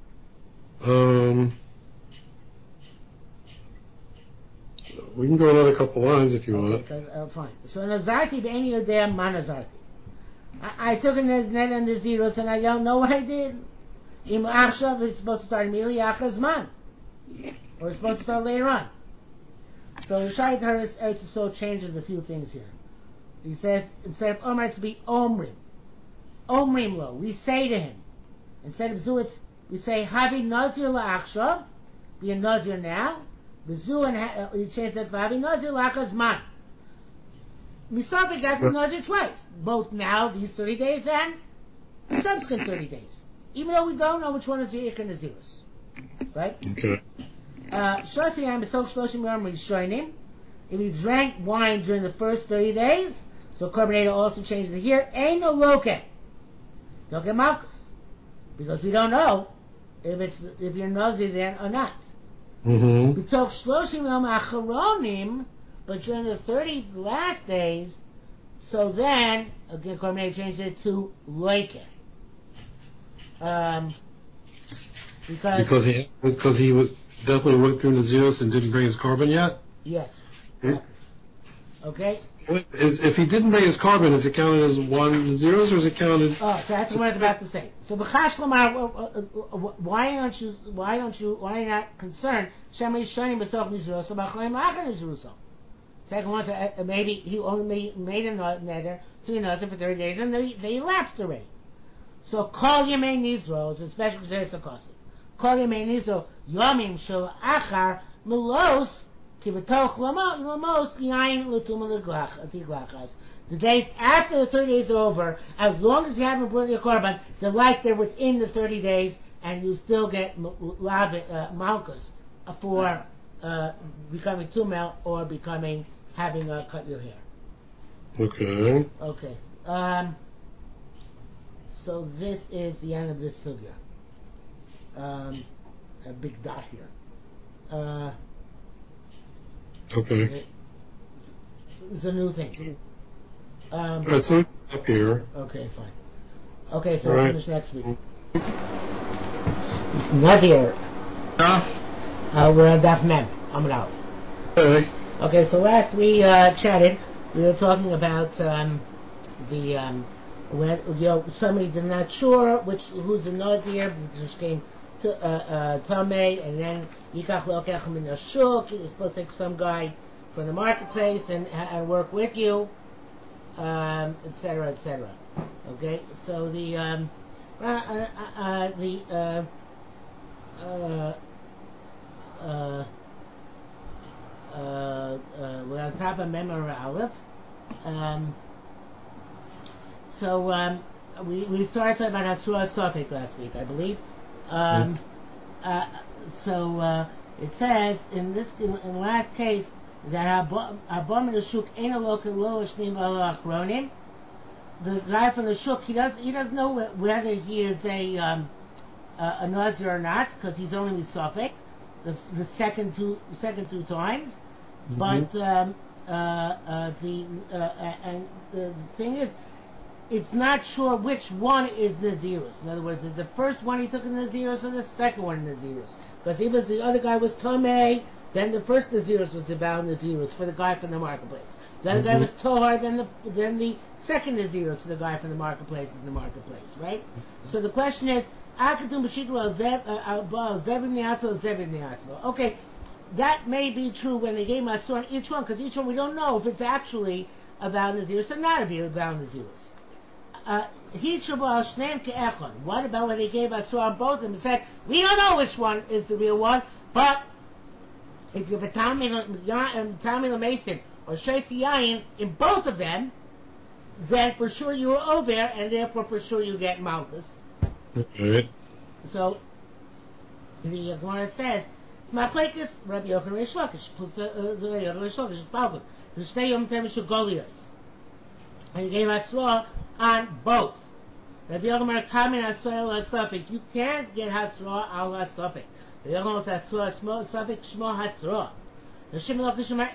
We can go another couple lines if you want. Fine. So Nazarti be'eni yodea ma Nazarti. I took a net on the zeros and I don't know what I did. Im achshav, it's supposed to start immediately achar zman, or it's supposed to start later on. So Rishayit Haris Eretz Yisrael changes a few things here. He says instead of Omar to be Omrim lo. We say to him instead of Zuitz, we say Havi Nazir la'achshav, be a Nazir now. B'zu and he changed that for Havi Nazir la'achar zman. Misafik has been Nazir twice, both now these 30 days and the subsequent 30 days. Even though we don't know which one is the Ik and the Zeros. Right? Okay. If he drank wine during the first 30 days, so Korban also changes it here. Ain't no loke. Loke Malkus. Because we don't know if you're Nazir there or not. Mm-hmm. But during the 30 last days, so then, again, Korban changed it to loke. Because he was definitely went through the zeros and didn't bring his carbon yet. Yes. Exactly. Okay. If he didn't bring his carbon, is it counted as one zeros, or is it counted? Oh, that's what I was about to say. So, b'chash lamar, why are you not concerned? Shemay shani b'sof nizruso, b'achroim la'achar nizruso. Second one, maybe he only made a nether to be nazir for 30 days, and they elapsed already. So kol yemei nizro is a special case of kosev. Kol yemei nizro yomim shel achar melos kivatoch lamos yain l'tuma l'tiglachas. The days after the 30 days are over, as long as you haven't brought your korban, they're like they're within the 30 days, and you still get malchus for becoming tumel or having cut your hair. Okay. Okay. So this is the end of this sugya. A big dot here. Okay. It's a new thing. Alright, so it's up here. Okay, fine. Okay, so we'll finish next week. It's Nazir. We're on Daf Mem. Amud Aleph. Okay. Okay, so last we chatted, we were talking about when somebody they're not sure who's the Nazir, which came to Tameh, and then Yikach Lokech Min Ashuk. You're supposed to take some guy from the marketplace and work with you, etc., etc. Okay, so we're on top of Memor Aleph. So we started talking about Asura Sofek last week, I believe. So it says in the last case that the guy from the shuk he doesn't know whether he is a Nazir or not, because he's only with Sofek the second two times. But and the thing is, it's not sure which one is Nazirus. In other words, is the first one he took in Nazirus or the second one in Nazirus? Because the other guy was Tomei, then the first Nazirus was about Nazirus for the guy from the marketplace. The other guy was Tohar, then the second Nazirus for the guy from the marketplace is the marketplace, right? So the question is, okay, that may be true when they gave Masur on each one, because each one we don't know if it's actually about Nazirus or not about Nazirus. What about when they gave Asur on both of them and said, we don't know which one is the real one, but if you're Tamil Mason or Shesi Yayin in both of them, then for sure you are over, and therefore for sure you get malchus. Okay. So the Gemara says, "Machlekes Rabbi Yochanan Reish Lakish." Rabbi Yochanan Reish Lakish is Balgud. Shtei Yom Temishu Golios, and he gave Hasra on both. Rabbi Yochanan Kamin Hasra al Hasafik. You can't get Hasra al Hasafik. Rabbi Yochanan was Hasra Hasafik Shmo Hasra. There's no such thing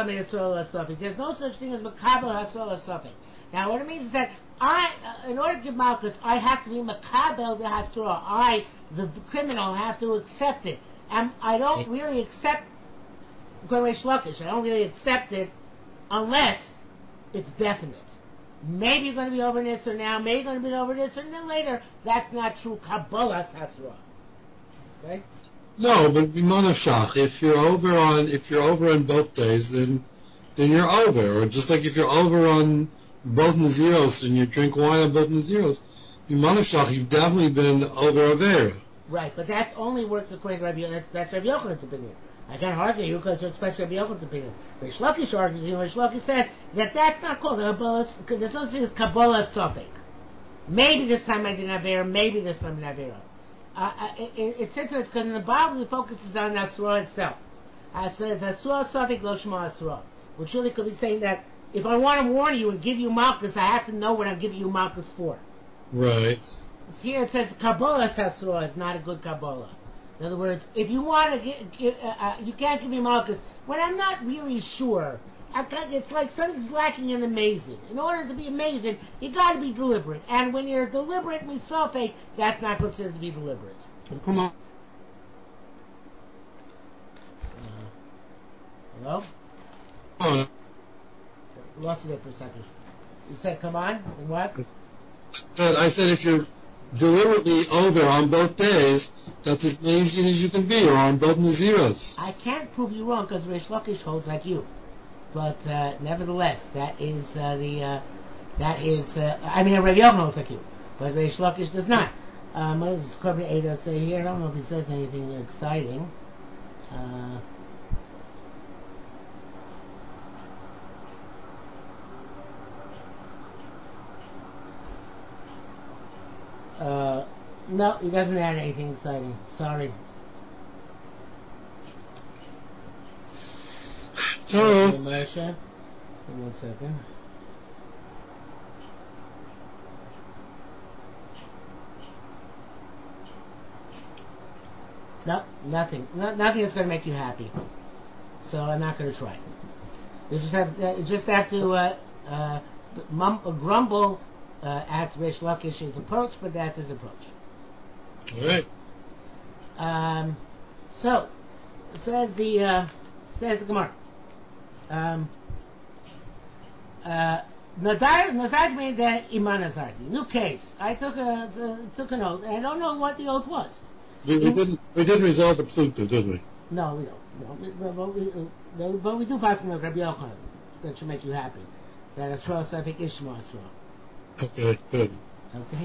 as Makabel Hasra Hasafik. Now, what it means is that in order to give Malchus, I have to be Makabel the Hasra. I, the criminal, have to accept it. And I don't really accept Reish Lakish. I don't really accept it unless it's definite. Maybe you're going to be over Nisr now, maybe you're going to be over Nisr, and then later. That's not true Kabbalas Hasra. Okay? No, but Bimonashach, if you're over on both days, then you're over. Or just like if you're over on both Naziros and you drink wine on both Naziros, Bimonashach, you've definitely been over Avera. Right, but that only works according to Rabbi Yochanan. That's Rabbi Yochanan's opinion. I can't argue you because you express Rabbi Yochanan's opinion. Reish Lakish argues, Reish Lakish says that that's not called Kabbalah, because there's no such thing as Kabbalah Sofik. Maybe this time I didn't have Avera, maybe this time I didn't have Avera. It's interesting because in the Bible the focus is on Asura itself. It says Asura Sofik Lo Shema Asura, which really could be saying that if I want to warn you and give you Malchus, I have to know what I'm giving you Malchus for. Right. Here it says Kabbalah Hasra is not a good Kabbalah. In other words, if you want to you can't give me Malchus when I'm not really sure. It's like something's lacking in amazing. In order to be amazing, you got to be deliberate. And when you're deliberate, misofe, that's not considered to be deliberate. Come on. Hello? Oh. Lost you there for a second. You said, come on, and what? I said if you're deliberately over on both days, that's as amazing as you can be, or on both Naziros. I can't prove you wrong because Reish Lakish holds like you. But nevertheless, that is Rabbi Yochanan holds like you. But Reish Lakish does not. What does Korban Eidah say here? I don't know if he says anything exciting. No, he doesn't add anything exciting. Sorry. Charles. Moshe. Give me 1 second. No, nothing. Nothing is going to make you happy. So I'm not going to try. You just have to grumble at Reish Lakish's approach, but that's his approach. All right. So says the Gemara. Nazar made that Iman Nazarti. New case. I took an oath, and I don't know what the oath was. We didn't resolve the Pluto, did we? No, we don't. No, but we do pass on Rabbi Yochanan. That should make you happy. That Asra Safik Ishma Asra. Okay, good. Okay.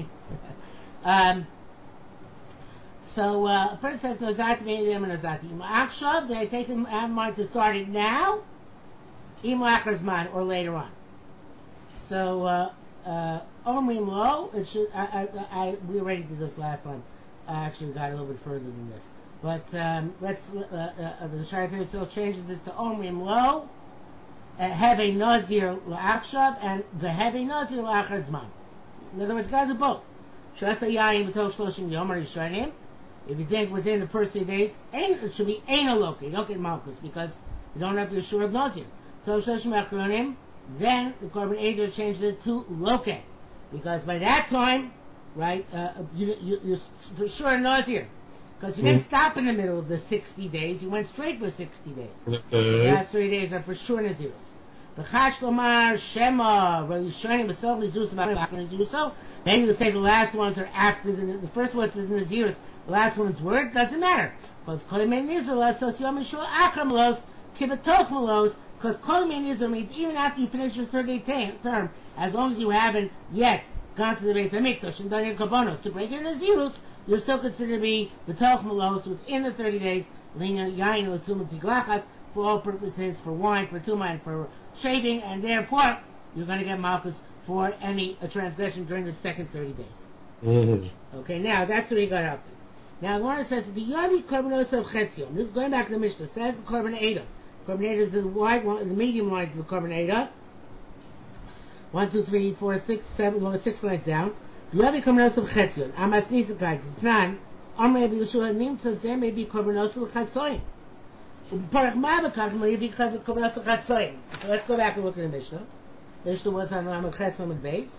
So first it says Nazarti made them and Nazarti. Achshav, they take him have in mind to start it now. Imlachazman or later on. So Omrim Lo, it should. We already did this last time. I actually got a little bit further than this, but let's. The Shara still changes this to Omrim Lo, have a Nazir La'achshav, and the have a Nazir La'achazman. In other words, got to do both. Shasa Yayim B'Tol Shloshim Yom Rishonim. If you think within the first 3 days, it should be Ein Aloka. You don't get Malchus because you don't have your Shur of Nazir. So Shloshim Achronim, then the Korban Eidah changes it to Loke, because by that time, right, you're for sure Nazir, because you didn't stop in the middle of the 60 days. You went straight for 60 days. Okay. The last 3 days are for sure Naziros. The Chash Lomar Shema Rishonim B'Soch Lizus B'Achron. Maybe you say the last ones are after the first ones is Naziros. The last one's word doesn't matter, because Kol Yemei Nizar L'Asos Shul Akram Los Kibatoch Malos. Because Kol Yemei Nizar means even after you finish your 30-day term, as long as you haven't yet gone to the Beis Hamikdash and done your Kabbanos to break your Nazirus, you're still considered to be B'toch Malos within the 30 days, Lina Yain L'Tum Tiglachas, for all purposes, for wine, for Tuma, and for shaving, and therefore, you're going to get Malchus for any transgression during the second 30 days. Mm-hmm. Okay, now that's what he got up to. Now, Gemara says, "V'yavi korbanos of chetzion." This is going back to the Mishnah. Says the korban eda. Korban eda is the wide one, the medium lines of the korban eda. 1, 2, 3, 4, 6, 7, 6 lines down. V'yavi korbanos of chetzion. Amas nisakayis. It's not. Amr Rabbi Yeshua nimtza zeh may be korbanos of chetzion. U'parach ma'abakach may be korbanos of chetzion. So let's go back and look at the Mishnah. The Mishnah was on Lamed Ches Lamed Beis.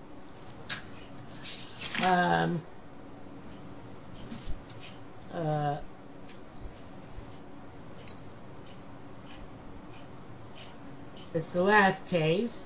It's the last case.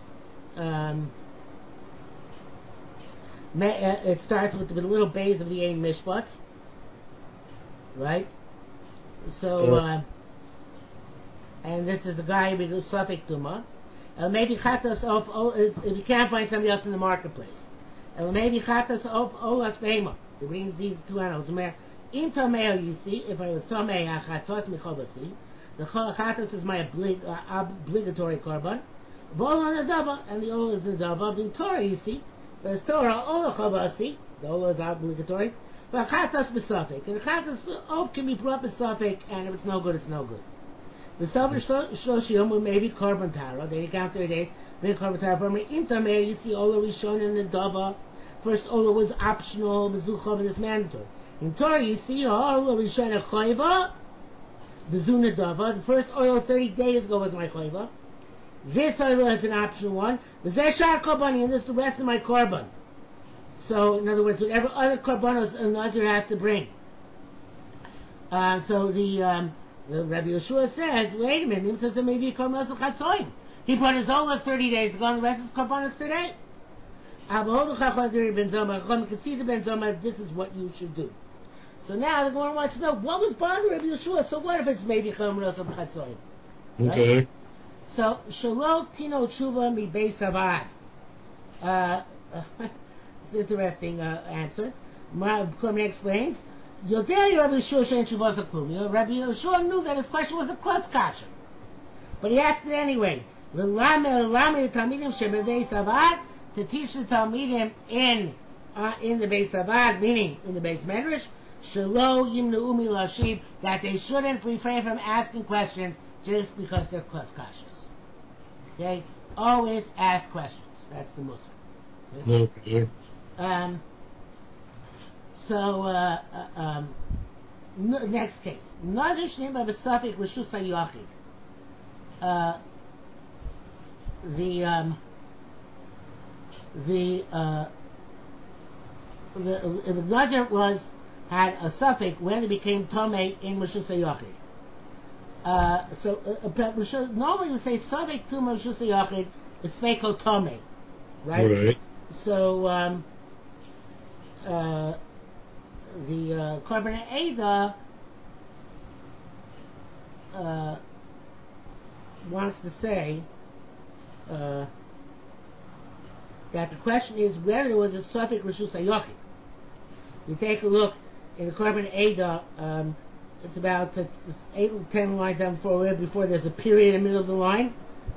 It starts with the little bays of the Ein Mishpat, right? So, and this is a guy who goes Safek Duma. Maybe Chatas of is if you can't find somebody else in the marketplace. Maybe Chatas of Olas Behema. He brings these two animals. In Tomei, you see, if I was Tomei, Chatos Michovasi, the Chatos is my obligatory korban. Vol Nadava, and the Ola is Nadava. In Torah, you see, there's Torah Ola Chavasi, the Ola is obligatory. But Chatos Besafek, and Chatos of can be brought Besafek, and if it's no good, it's no good. The Safek Shloshiyom maybe korban tara. Then you count 30 days. Bring korban tara from in Tomei, you see Ola Rishon and Nadava. First Ola was optional, Bezuchav is mandatory. In Torah, you see, Ola Rishon Chayva, Bezuna Dava. The first oil 30 days ago was my Chayva. This oil is an optional one. The Zeshar Korbani, and this is the rest of my Korban. So, in other words, whatever other Korbanos a Nazir has to bring. So the Rabbi Yeshua says, wait a minute, he says maybe Korbanos Chatzoin. He brought his oil 30 days ago, and the rest is Korbanos today. You can see the Ben Zoma, this is what you should do. So now the Gemara wants to know, what was bothering Rabbi Yeshua? So what if it's maybe Korbanos of Chatzoin? Okay. Right? So, Shalot Tino Tshuva Mi Beis Avad. It's an interesting answer. Korban explains, Yodei Rabbi Yeshua Shein Tshuva Zaklum. Rabbi Yeshua knew that his question was a klutz kasha. But he asked it anyway. To teach the Talmidim in the Beis Avad, meaning in the Beis Medrash, Shelo Yimnu Umi Lashib, that they shouldn't refrain from asking questions just because they're klutz kashas. Okay? Always ask questions. That's the Muslim. Okay. Next case. Nazir Shneim B'Safik Rishus HaYachid. If the Nazir had a suffix when it became Tomei in Rishus HaYachid. Normally we say Savik Tum Rishus HaYachid is Feiko Tomei, right? Right. So the Korban Eda wants to say that the question is whether it was a Safek Rishus HaYachid. You take a look in the Korban Eda, it's about 8 or 10 lines down before there's a period in the middle of the line.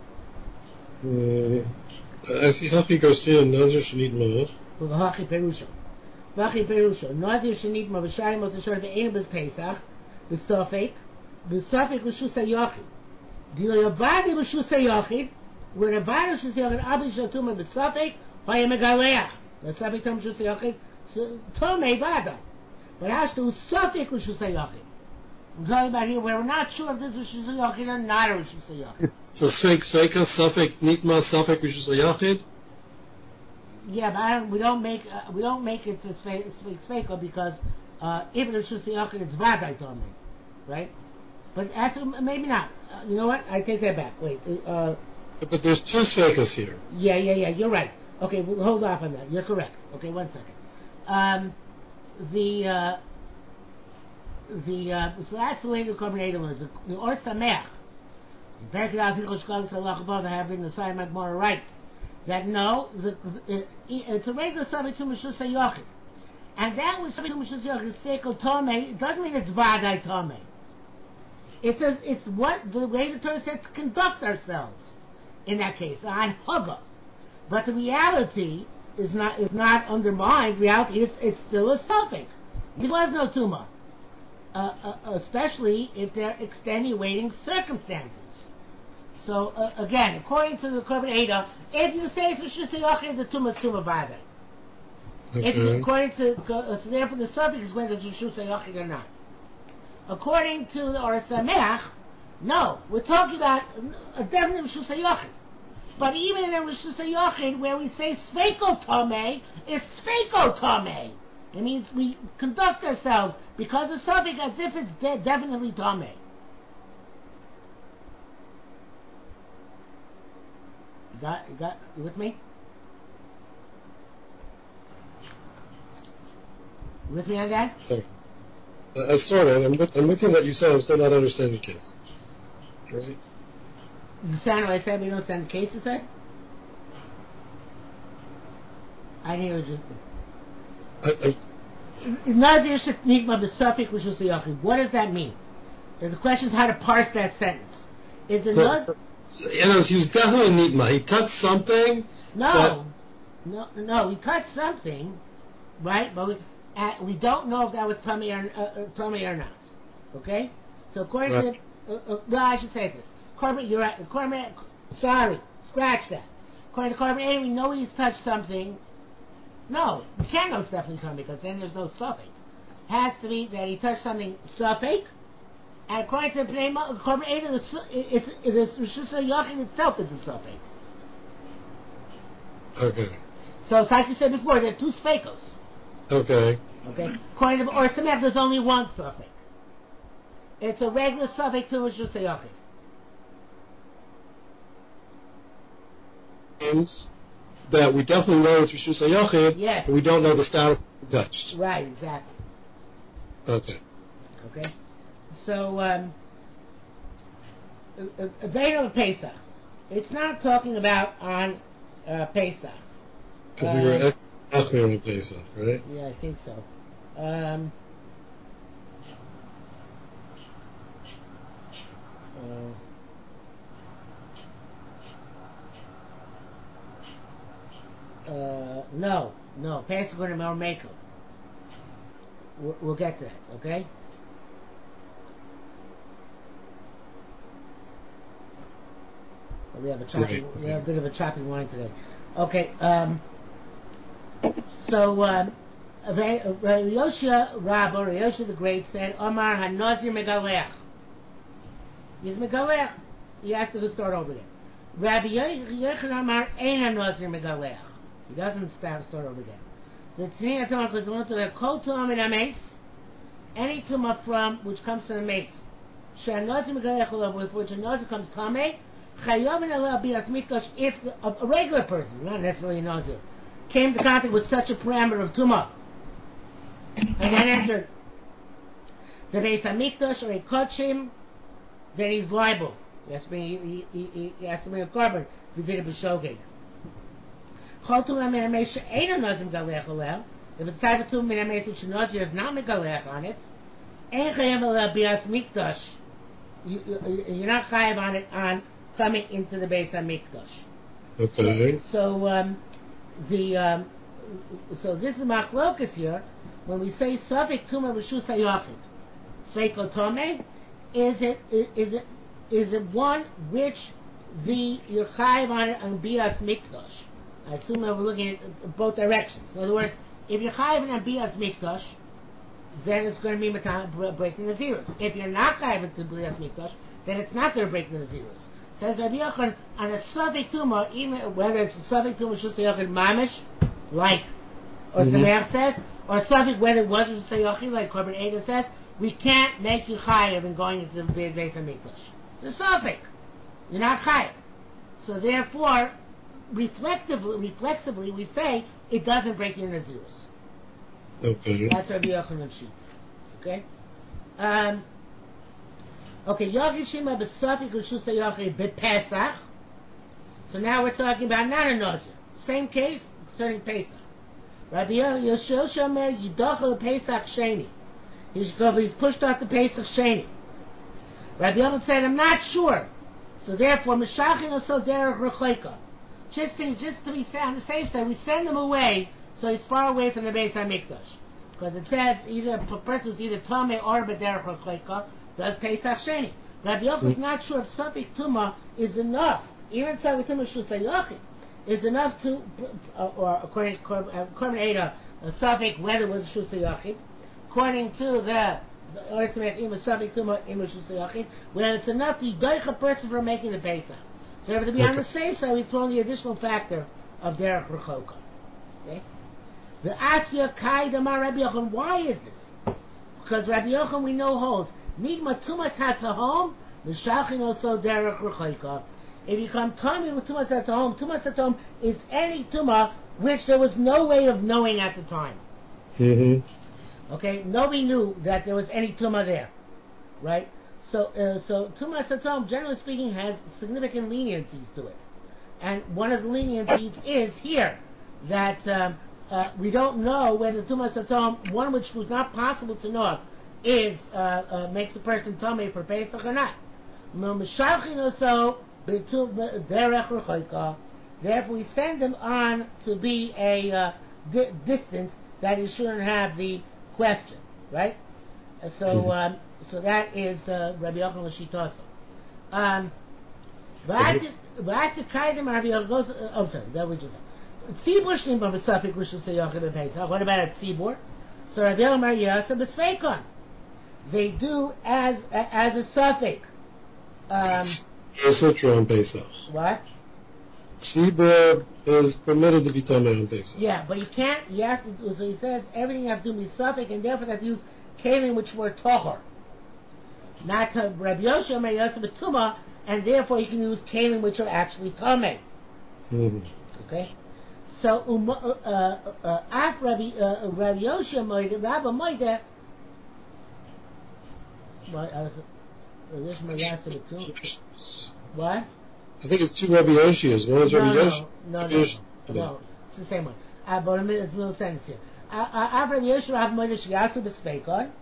I see Hachi Garcia, Nazir Shanit Mah. Well, Hachi Perusha. Hachi Perusha. Nazir Shanit Mah, V'shayim Mosashor, V'einu B'z Pesach, V'safek Rishus HaYachid. Dilo Yavadi Rishus HaYachid, where the Vadi Rishus HaYachid, Abi Shatuma B'safek, Haya Megaleach. The Safek Tom Rishus HaYachid, Tomei Vada. But as to Safek Rishus HaYachid, I'm talking about here where we're not sure if this is Rishus HaYachid or not a Rishus HaYachid. So Sveika, Safek, Nitma, Safek, Rishus HaYachid? Yeah, but we don't make it to Sveika because if it's Rishus HaYachid, it's Vadai Tomei, right? But that's maybe not. You know what? I take that back. Wait. But there's two Sveikas here. Yeah. You're right. Okay, we'll hold off on that. You're correct. Okay, 1 second. So that's the way the Korban Eda learns. The Or Sameach, in Perkei Avos Shkalis Halach above, I have in the Side Magmara writes that no, it's a regular Safek Tum Rishus HaYachid, and that which Safek Tum Rishus HaYachid is Feiko Tomei. It doesn't mean it's Vadai Tomei. It says it's what the way the Torah said to conduct ourselves in that case. On Haga, But the reality is not undermined. Reality is it's still a suffix. There was no tuma, especially if they're extenuating circumstances. So again, according to the Korban Eda, if you say it's Rishus HaYochid, the tuma is tuma b'adai. Okay. According to so therefore the suffix is whether it's Rishus HaYochid or not. According to the Or Sameach, no, we're talking about a definite Rishus HaYochid. But even in a Rishus HaYochid, where we say Sfeiko Tomei, it's Sfeiko Tomei. It means we conduct ourselves because of suffix as if it's definitely Tomei. You with me? You with me on that? Sort of. I'm with you on what you said. I'm still not understanding the case. Right? You understand what I said? We don't understand the case, you said? I didn't hear it just... Nazir Shetnikma B'Safik Rishus HaYochid. What does that mean? The question is how to parse that sentence. Is the Nazir... He was definitely Nikma. He touched something. No, he touched something, right? But we don't know if that was tummy or not. Okay? So according to... well, I should say this. You're right. Sorry, scratch that. According to Korban A, we know he's touched something. No, we can't know it's definitely tummy because then there's no suffix. It has to be that he touched something suffix. And according to the Korban A, it's Rishus HaYochid itself is a suffix. Okay. So it's like you said before, there are two sfeikos. Okay. According to the Or Sameach, there's only one suffix. It's a regular suffix to Rishus HaYochid. Means that we definitely know it's Rishus HaYochid, yes, but we don't know the status touched. Right, exactly. Okay. So, Aveda Pesach. It's not talking about on Pesach. Because we were Achmir on Pesach, right? Yeah, I think so. No. Pesach going to Marmeko. We'll get to that, okay? We have a bit of a chopping line today. Okay, so Yoshia the Great said, Omar HaNazir Megalech. He's Megalech. He has to start over again. Rabbi Yochanan Amar Ein HaNazir Megalech. He doesn't start over again. The Tzniya Tumah goes on to the Kol Tumah Min HaMeis, any Tumah from which comes from the Mace. HaNazir Megalech Olav, with which a Nazir comes Tameh, Chayavin Aleh Bias Mikdash, if a regular person, not necessarily a Nazir, came to contact with such a parameter of Tumah, and then entered the Beis HaMikdash or a Kodshim, then he's liable. He has to bring a carbon if he did it b'shogeg. Chol Tumah Min HaMeis she'eino Nazir Megalech Olav, if it's type of Tumah Min HaMeis which a Nazir is not Megalech on it, Ein Chayav Aleh Bias Mikdash, you're not chayav on it on coming into the Beis HaMikdash. Okay. So this is machlokas here. When we say Safik Tumah Rishus HaYochid, Sveiko Tomei, is it one which you're chayav on it on Bias Mikdash? I assume that we're looking at both directions. In other words, if you're chayav on Bias Mikdash, then it's going to be breaking the zeros. If you're not chayav to Bias Mikdash, then it's not going to break the zeros. Says Rabbi Yochanan, on a Safik Tumah, even whether it's a Safik Tumah Rishus HaYochid Mamish, like or Sameach says, or Safik whether it was Rishus HaYochid, like Korban Eda says, we can't make you chayav in going into the Beis HaMikdash. It's a Safik. You're not chayav. So therefore, reflexively, we say it doesn't break your naziros. Okay. That's Rabbi Yochanan's sheet. Okay. Okay, Yachishima b'Safik Rishus HaYochid b'Pesach. So now we're talking about not a Nazir. Same case concerning Pesach. Rabbi Yoshua Shomer Yidachel Pesach Sheni. He's pushed out the Pesach Sheni. Rabbi Yochanan said, I'm not sure. So therefore, Meshachin also derech rechoika. just to be on the safe side, we send him away so he's far away from the Beis HaMikdash. Because it says either a person who's either Tameh or B'derech Rechoka does Pesach Sheni. Rabbi Yochanan is not sure if Safek Tumah is enough. Even Safek Tumah Shusay Yochid is enough to, or according to Ada, Safek whether it was Shusay Yochid. According to the Safek Tumah in Shusay Yochid, whether it's enough to doich a person for making the Pesach. So to be on the safe side, we throw in the additional factor of Derech Rechoka. Okay? The Asya Kai Damar Rabbi Yochanan. Why is this? Because Rabbi Yochanan we know holds Nigma Tumas Hatahom, Mishachin also Derech Rechoka. If you come Tami with Tumas Hatahom is any Tumah which there was no way of knowing at the time. Mm-hmm. Okay, nobody knew that there was any Tumah there, right? So Tumas Hatahom, generally speaking, has significant leniencies to it, and one of the leniencies is here that. We don't know whether Tumas Hatahom, one which was not possible to know, is makes a person Tomei for Pesach or not. Therefore, we send them on to be a distance that he shouldn't have the question, right? So that is Rabbi Yochanan L'Shitaso. V'asik Kaidem Rabbi Yochanan goes. I'm sorry, that we just. Tzibur shlimba b'safik rishus hayachid b'Pesach. What about a tzibur? So Rabbi Yochanan Yasa b'sfeikon. They do as a suffix. Sutra on Pesach. What? Tzibur is permitted to be tamei on Pesach. Yeah, but you can't. You have to do. So he says everything you have to do is suffix, and therefore they have to use kelim which were tohor. Not to Rabbi Yochanan Yasa b'tuma, and therefore you can use kelim which are actually tamei. Okay. So, af Rabbi Yoshia Moide, Rabbi Moide, what? I think it's two Rabbi Yoshias. One is Rabbi Yoshia. No, it's the same one. But it's a little sentence here. Af Rabbi Yoshia, Rabbi Moide, Shiasu B'Speikon,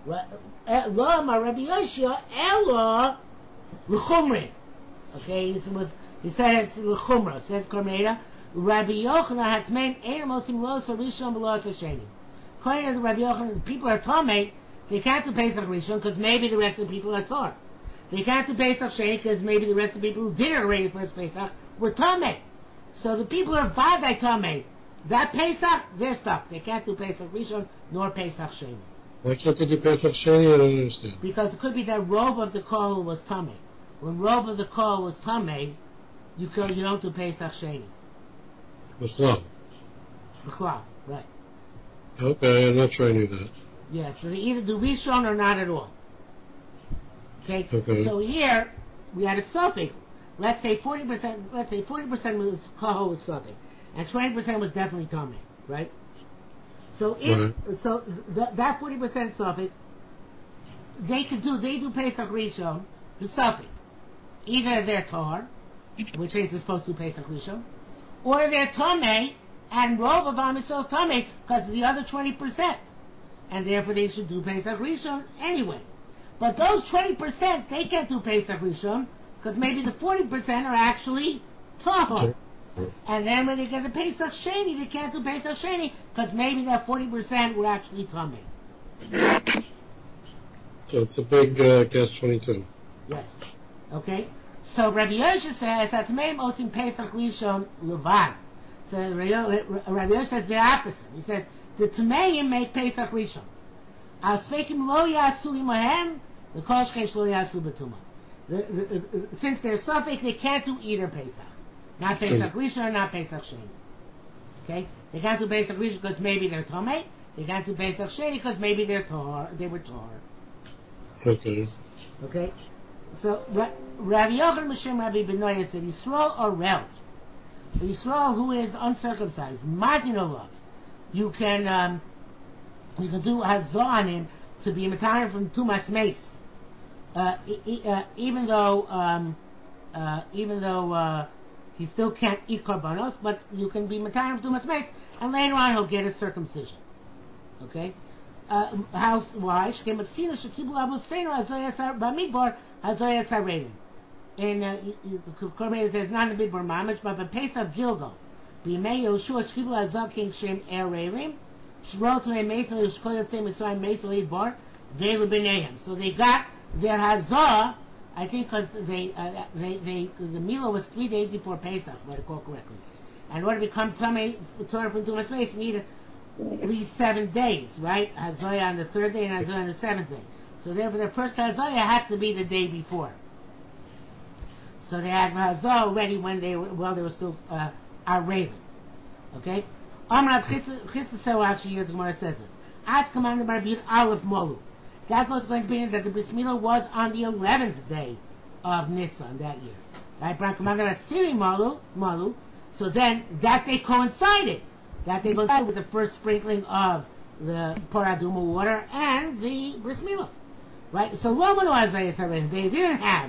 Lo Ma Rabbi Yoshia, Elo L'Chumri. Okay, he said it's L'Chumra, says Kormeira. Rabbi Yochanan hatmein ein mosim los rishon v'los hasheni. According to Rabbi Yochanan, people are tamei. They can't do Pesach Rishon because maybe the rest of the people are tar. They can't do Pesach Sheni because maybe the rest of the people who did it already the first Pesach were tamei. So the people are vadai tamei. That Pesach, they're stuck. They can't do Pesach Rishon nor Pesach Sheni. Why can't they do Pesach Sheni? I don't understand. Because it could be that Rov of the Kol was tamei. When Rov of the Kol was tamei, you don't do Pesach Sheni. B'chlal, right. Okay, I'm not sure I knew that. Yeah, so they either do Rishon or not at all. Okay. So here we had a suffix. Let's say 40%. Let's say 40% was kaho was suffix, and 20% was definitely tamei, right? So that 40% suffix, they do Pesach Rishon, the suffix. Either they're tar, in which case they're supposed to do Pesach Rishon, or they're tamei, and Rov of Am Yisrael is tamei because of the other 20%, and therefore they should do Pesach Rishon anyway. But those 20%, they can't do Pesach Rishon because maybe the 40% are actually tahor. And then when they get the Pesach Sheni, they can't do Pesach Sheni because maybe that 40% were actually tamei. So it's a big catch-22. Yes. Okay. So Rabbi Yosha says that Tmeim osim Pesach Rishon levad. So Rabbi Yosha says the opposite. He says the Tmeim make Pesach Rishon. Al Sfeikim lo yasu imahem, the Kol Shchesh lo yasu b'tumah. Since they're suffix, they can't do either Pesach. Not Pesach Rishon or not Pesach Sheni. Okay? They can't do Pesach Rishon because maybe they're Tomei. They can't do Pesach Sheni because maybe they were Tor. Okay. Okay? So Rabbi Yochanan M'Shem Rabbi Benoya said Yisrael or Rel. Yisrael who is uncircumcised, Matin Olav. You can do Hazah on him to be Matarim from Tumas Meis. Even though he still can't eat karbanos, but you can be Matarim from Tumas Meis, and later on he'll get a circumcision. Okay? Why? in the Korban says not in the Bidbar Mamish, but by Pesach Gilgal. B'Yimei Yehoshua Shkibul Azal King Shem Erelim Shrot Me Meson Yishkol Yatzei Mitzrayim Meson Idbar Veilu B'Neihem. So they got their Hazah, I think, because the Mila was 3 days before Pesach, if I recall correctly. And in order to become Torah from Tumas Meis, you need at least 7 days, right? Hazaya on the 3rd day and Hazaya on the 7th day. So therefore, their first Hazaya had to be the day before. So they had Hazah ready when they were still Araylim. Okay? Amrav Chisda actually here the Gemara says it. As commanded by Rabbi Aleph Molu. That goes going to be that the Bris Milah was on the 11th day of Nisan that year. Right? But commanded by Siri Malu. So then that day coincided. That they coincided with the first sprinkling of the Paraduma water and the Bris Milah. Right? So Lomanu Azayas, they didn't have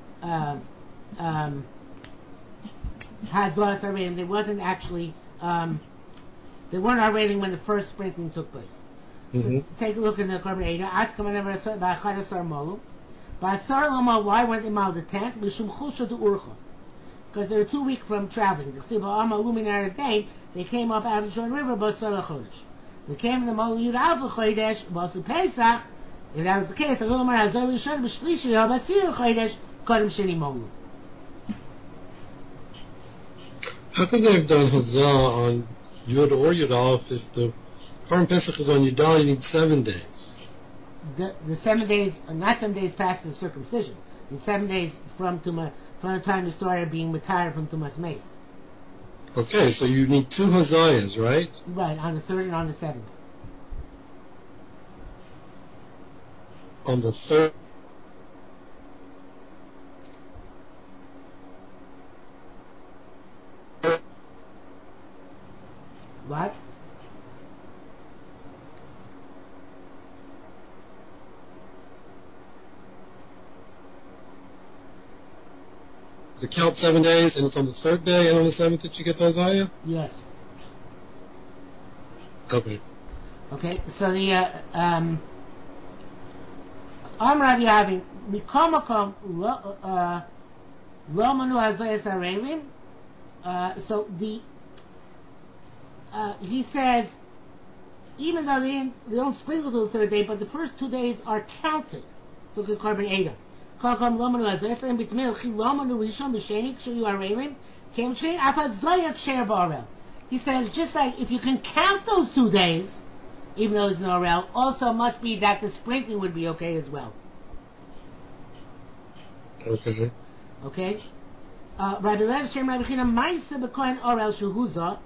Hazlah Sarim. They wasn't actually they weren't already when the first sprinkling took place. So take a look in the Korban Eidah. Ask them whenever by Achadasar Molu. By Asar Lama, why weren't they mal the 10th? Mishum Chusha to Urcha. Because they were 2 weeks from traveling. The Siva Amma Luminar Day, they came up out of the Jordan River, Basar Chodesh. They came in the Molu Yud Alpha Chodesh, Basu Pesach. If that was the case, the Luminar Azar Rishon B'Shlishi Basir Chodesh Kodem Sheni Molu. How could they have done Hazah on Yud or Yud Aleph if the Korban Pesach is on Yud Aleph? You need 7 days. The 7 days, not 7 days past the circumcision. You need 7 days from the time you started being retired from Tumas Meis. Okay, so you need 2 Hazayas, right? Right, on the 3rd and on the 7th. On the 3rd. What? Does it count 7 days, and it's on the 3rd day and on the 7th that you get the Hazayah? Yes. Okay. Okay, so the Amrav Yavin Mikomakom Lo Manu Hazayas Arelim. So the he says, even though they don't sprinkle till the 3rd day, but the first 2 days are counted. So good Korban Eidah. Kalkom Lomanu Azayas Bitmil Chi Lomanu Rishon B'Sheni Kshu Arelim Kem Shein Afazaya Ksher Ba'Arel. He says, just like if you can count those 2 days, even though there's no Arel, also must be that the sprinkling would be okay as well. Okay. Okay? Rabbi Lezer Shem Rabbi China Maisa B'Kohen Orel Shuhuza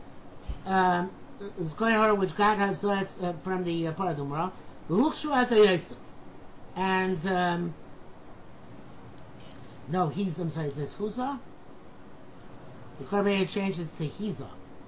is Kohen Orel which God has from the Paradumra V'Hukshu Azayosef. And no, it says Huza. The Korban changes to Hiza.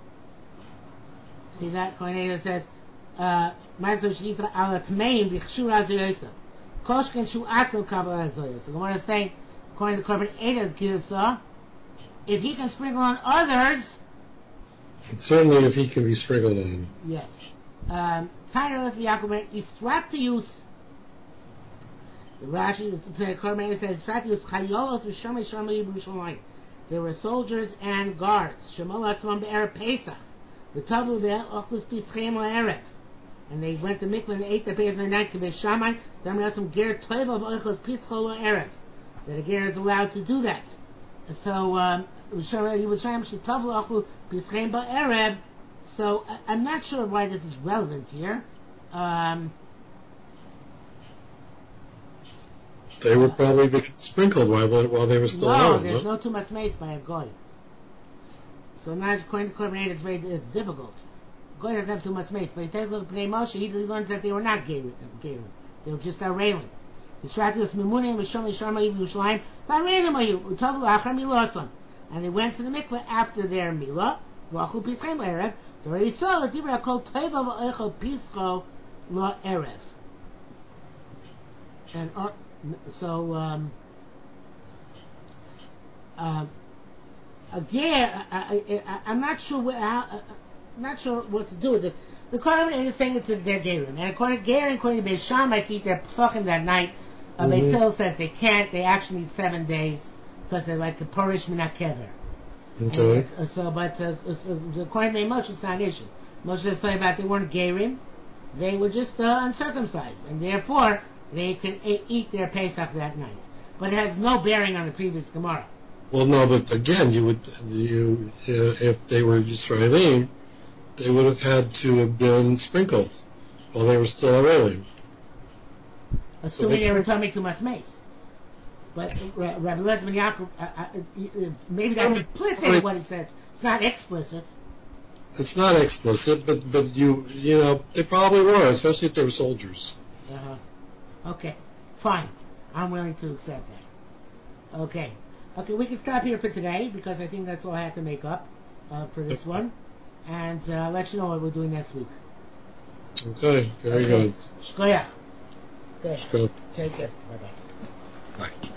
See that? Kohen says Ma'akosh Hiza Ala Tmeim B'Chshu Azayosef. Koshken Shu Asel Kabbalah Azayosef. So the Gemara is saying, according to Korban Eida's Girsa, if he can sprinkle on others, certainly if he can be sprinkled on. yes. Tireless Yaakov Istrap to use. The Rashi, the Korban says, Istrap to use Chayolos V'Shomei Shomei Yerushalayim. There were soldiers and guards. Shemol Atzmam Be'erev Pesach. The Tavu Ve'ochlus Pischem La'erev. And they went to mikveh and they ate their Pesach in the night. Kibbe Shammai. Then we have some ger Toiv of Ochlus Pischo La'erev. That a ger is allowed to do that. So, so I'm not sure why this is relevant here. They were probably sprinkled while they were still alive. No, there's no too much mace by a goy. So now according to Korban Eidah, it's difficult. Goy doesn't have too much mace, but he takes a look at Pnei Moshe, he learns that they were not gerim. They were just Araylim. And they went to the mikveh after their milah. And so again, I'm not sure what to do with this. The Korban is saying it's their gerim, and according to according to Beis Shammai, keep their psachim that night. Beis Hillel says they can't. They actually need 7 days. because they're like a porish minakever. Okay. So according to Moshe, it's not an issue. Moshe is talking about they weren't gerim, they were just uncircumcised, and therefore they could eat their Pesach that night. But it has no bearing on the previous Gemara. Well, no, but again, if they were Yisraelim, they would have had to have been sprinkled while they were still Aralim. Assuming they were coming to Masmeis. But Rabbi Lezman Yaakov, maybe that's implicit in what he says. It's not explicit. It's not explicit, but you know, they probably were, especially if they were soldiers. Okay, fine. I'm willing to accept that. Okay, we can stop here for today because I think that's all I have to make up for this one. And I'll let you know what we're doing next week. Okay, very good. Shkoyach. Okay. Shkoyach. Take care. Bye-bye. Bye.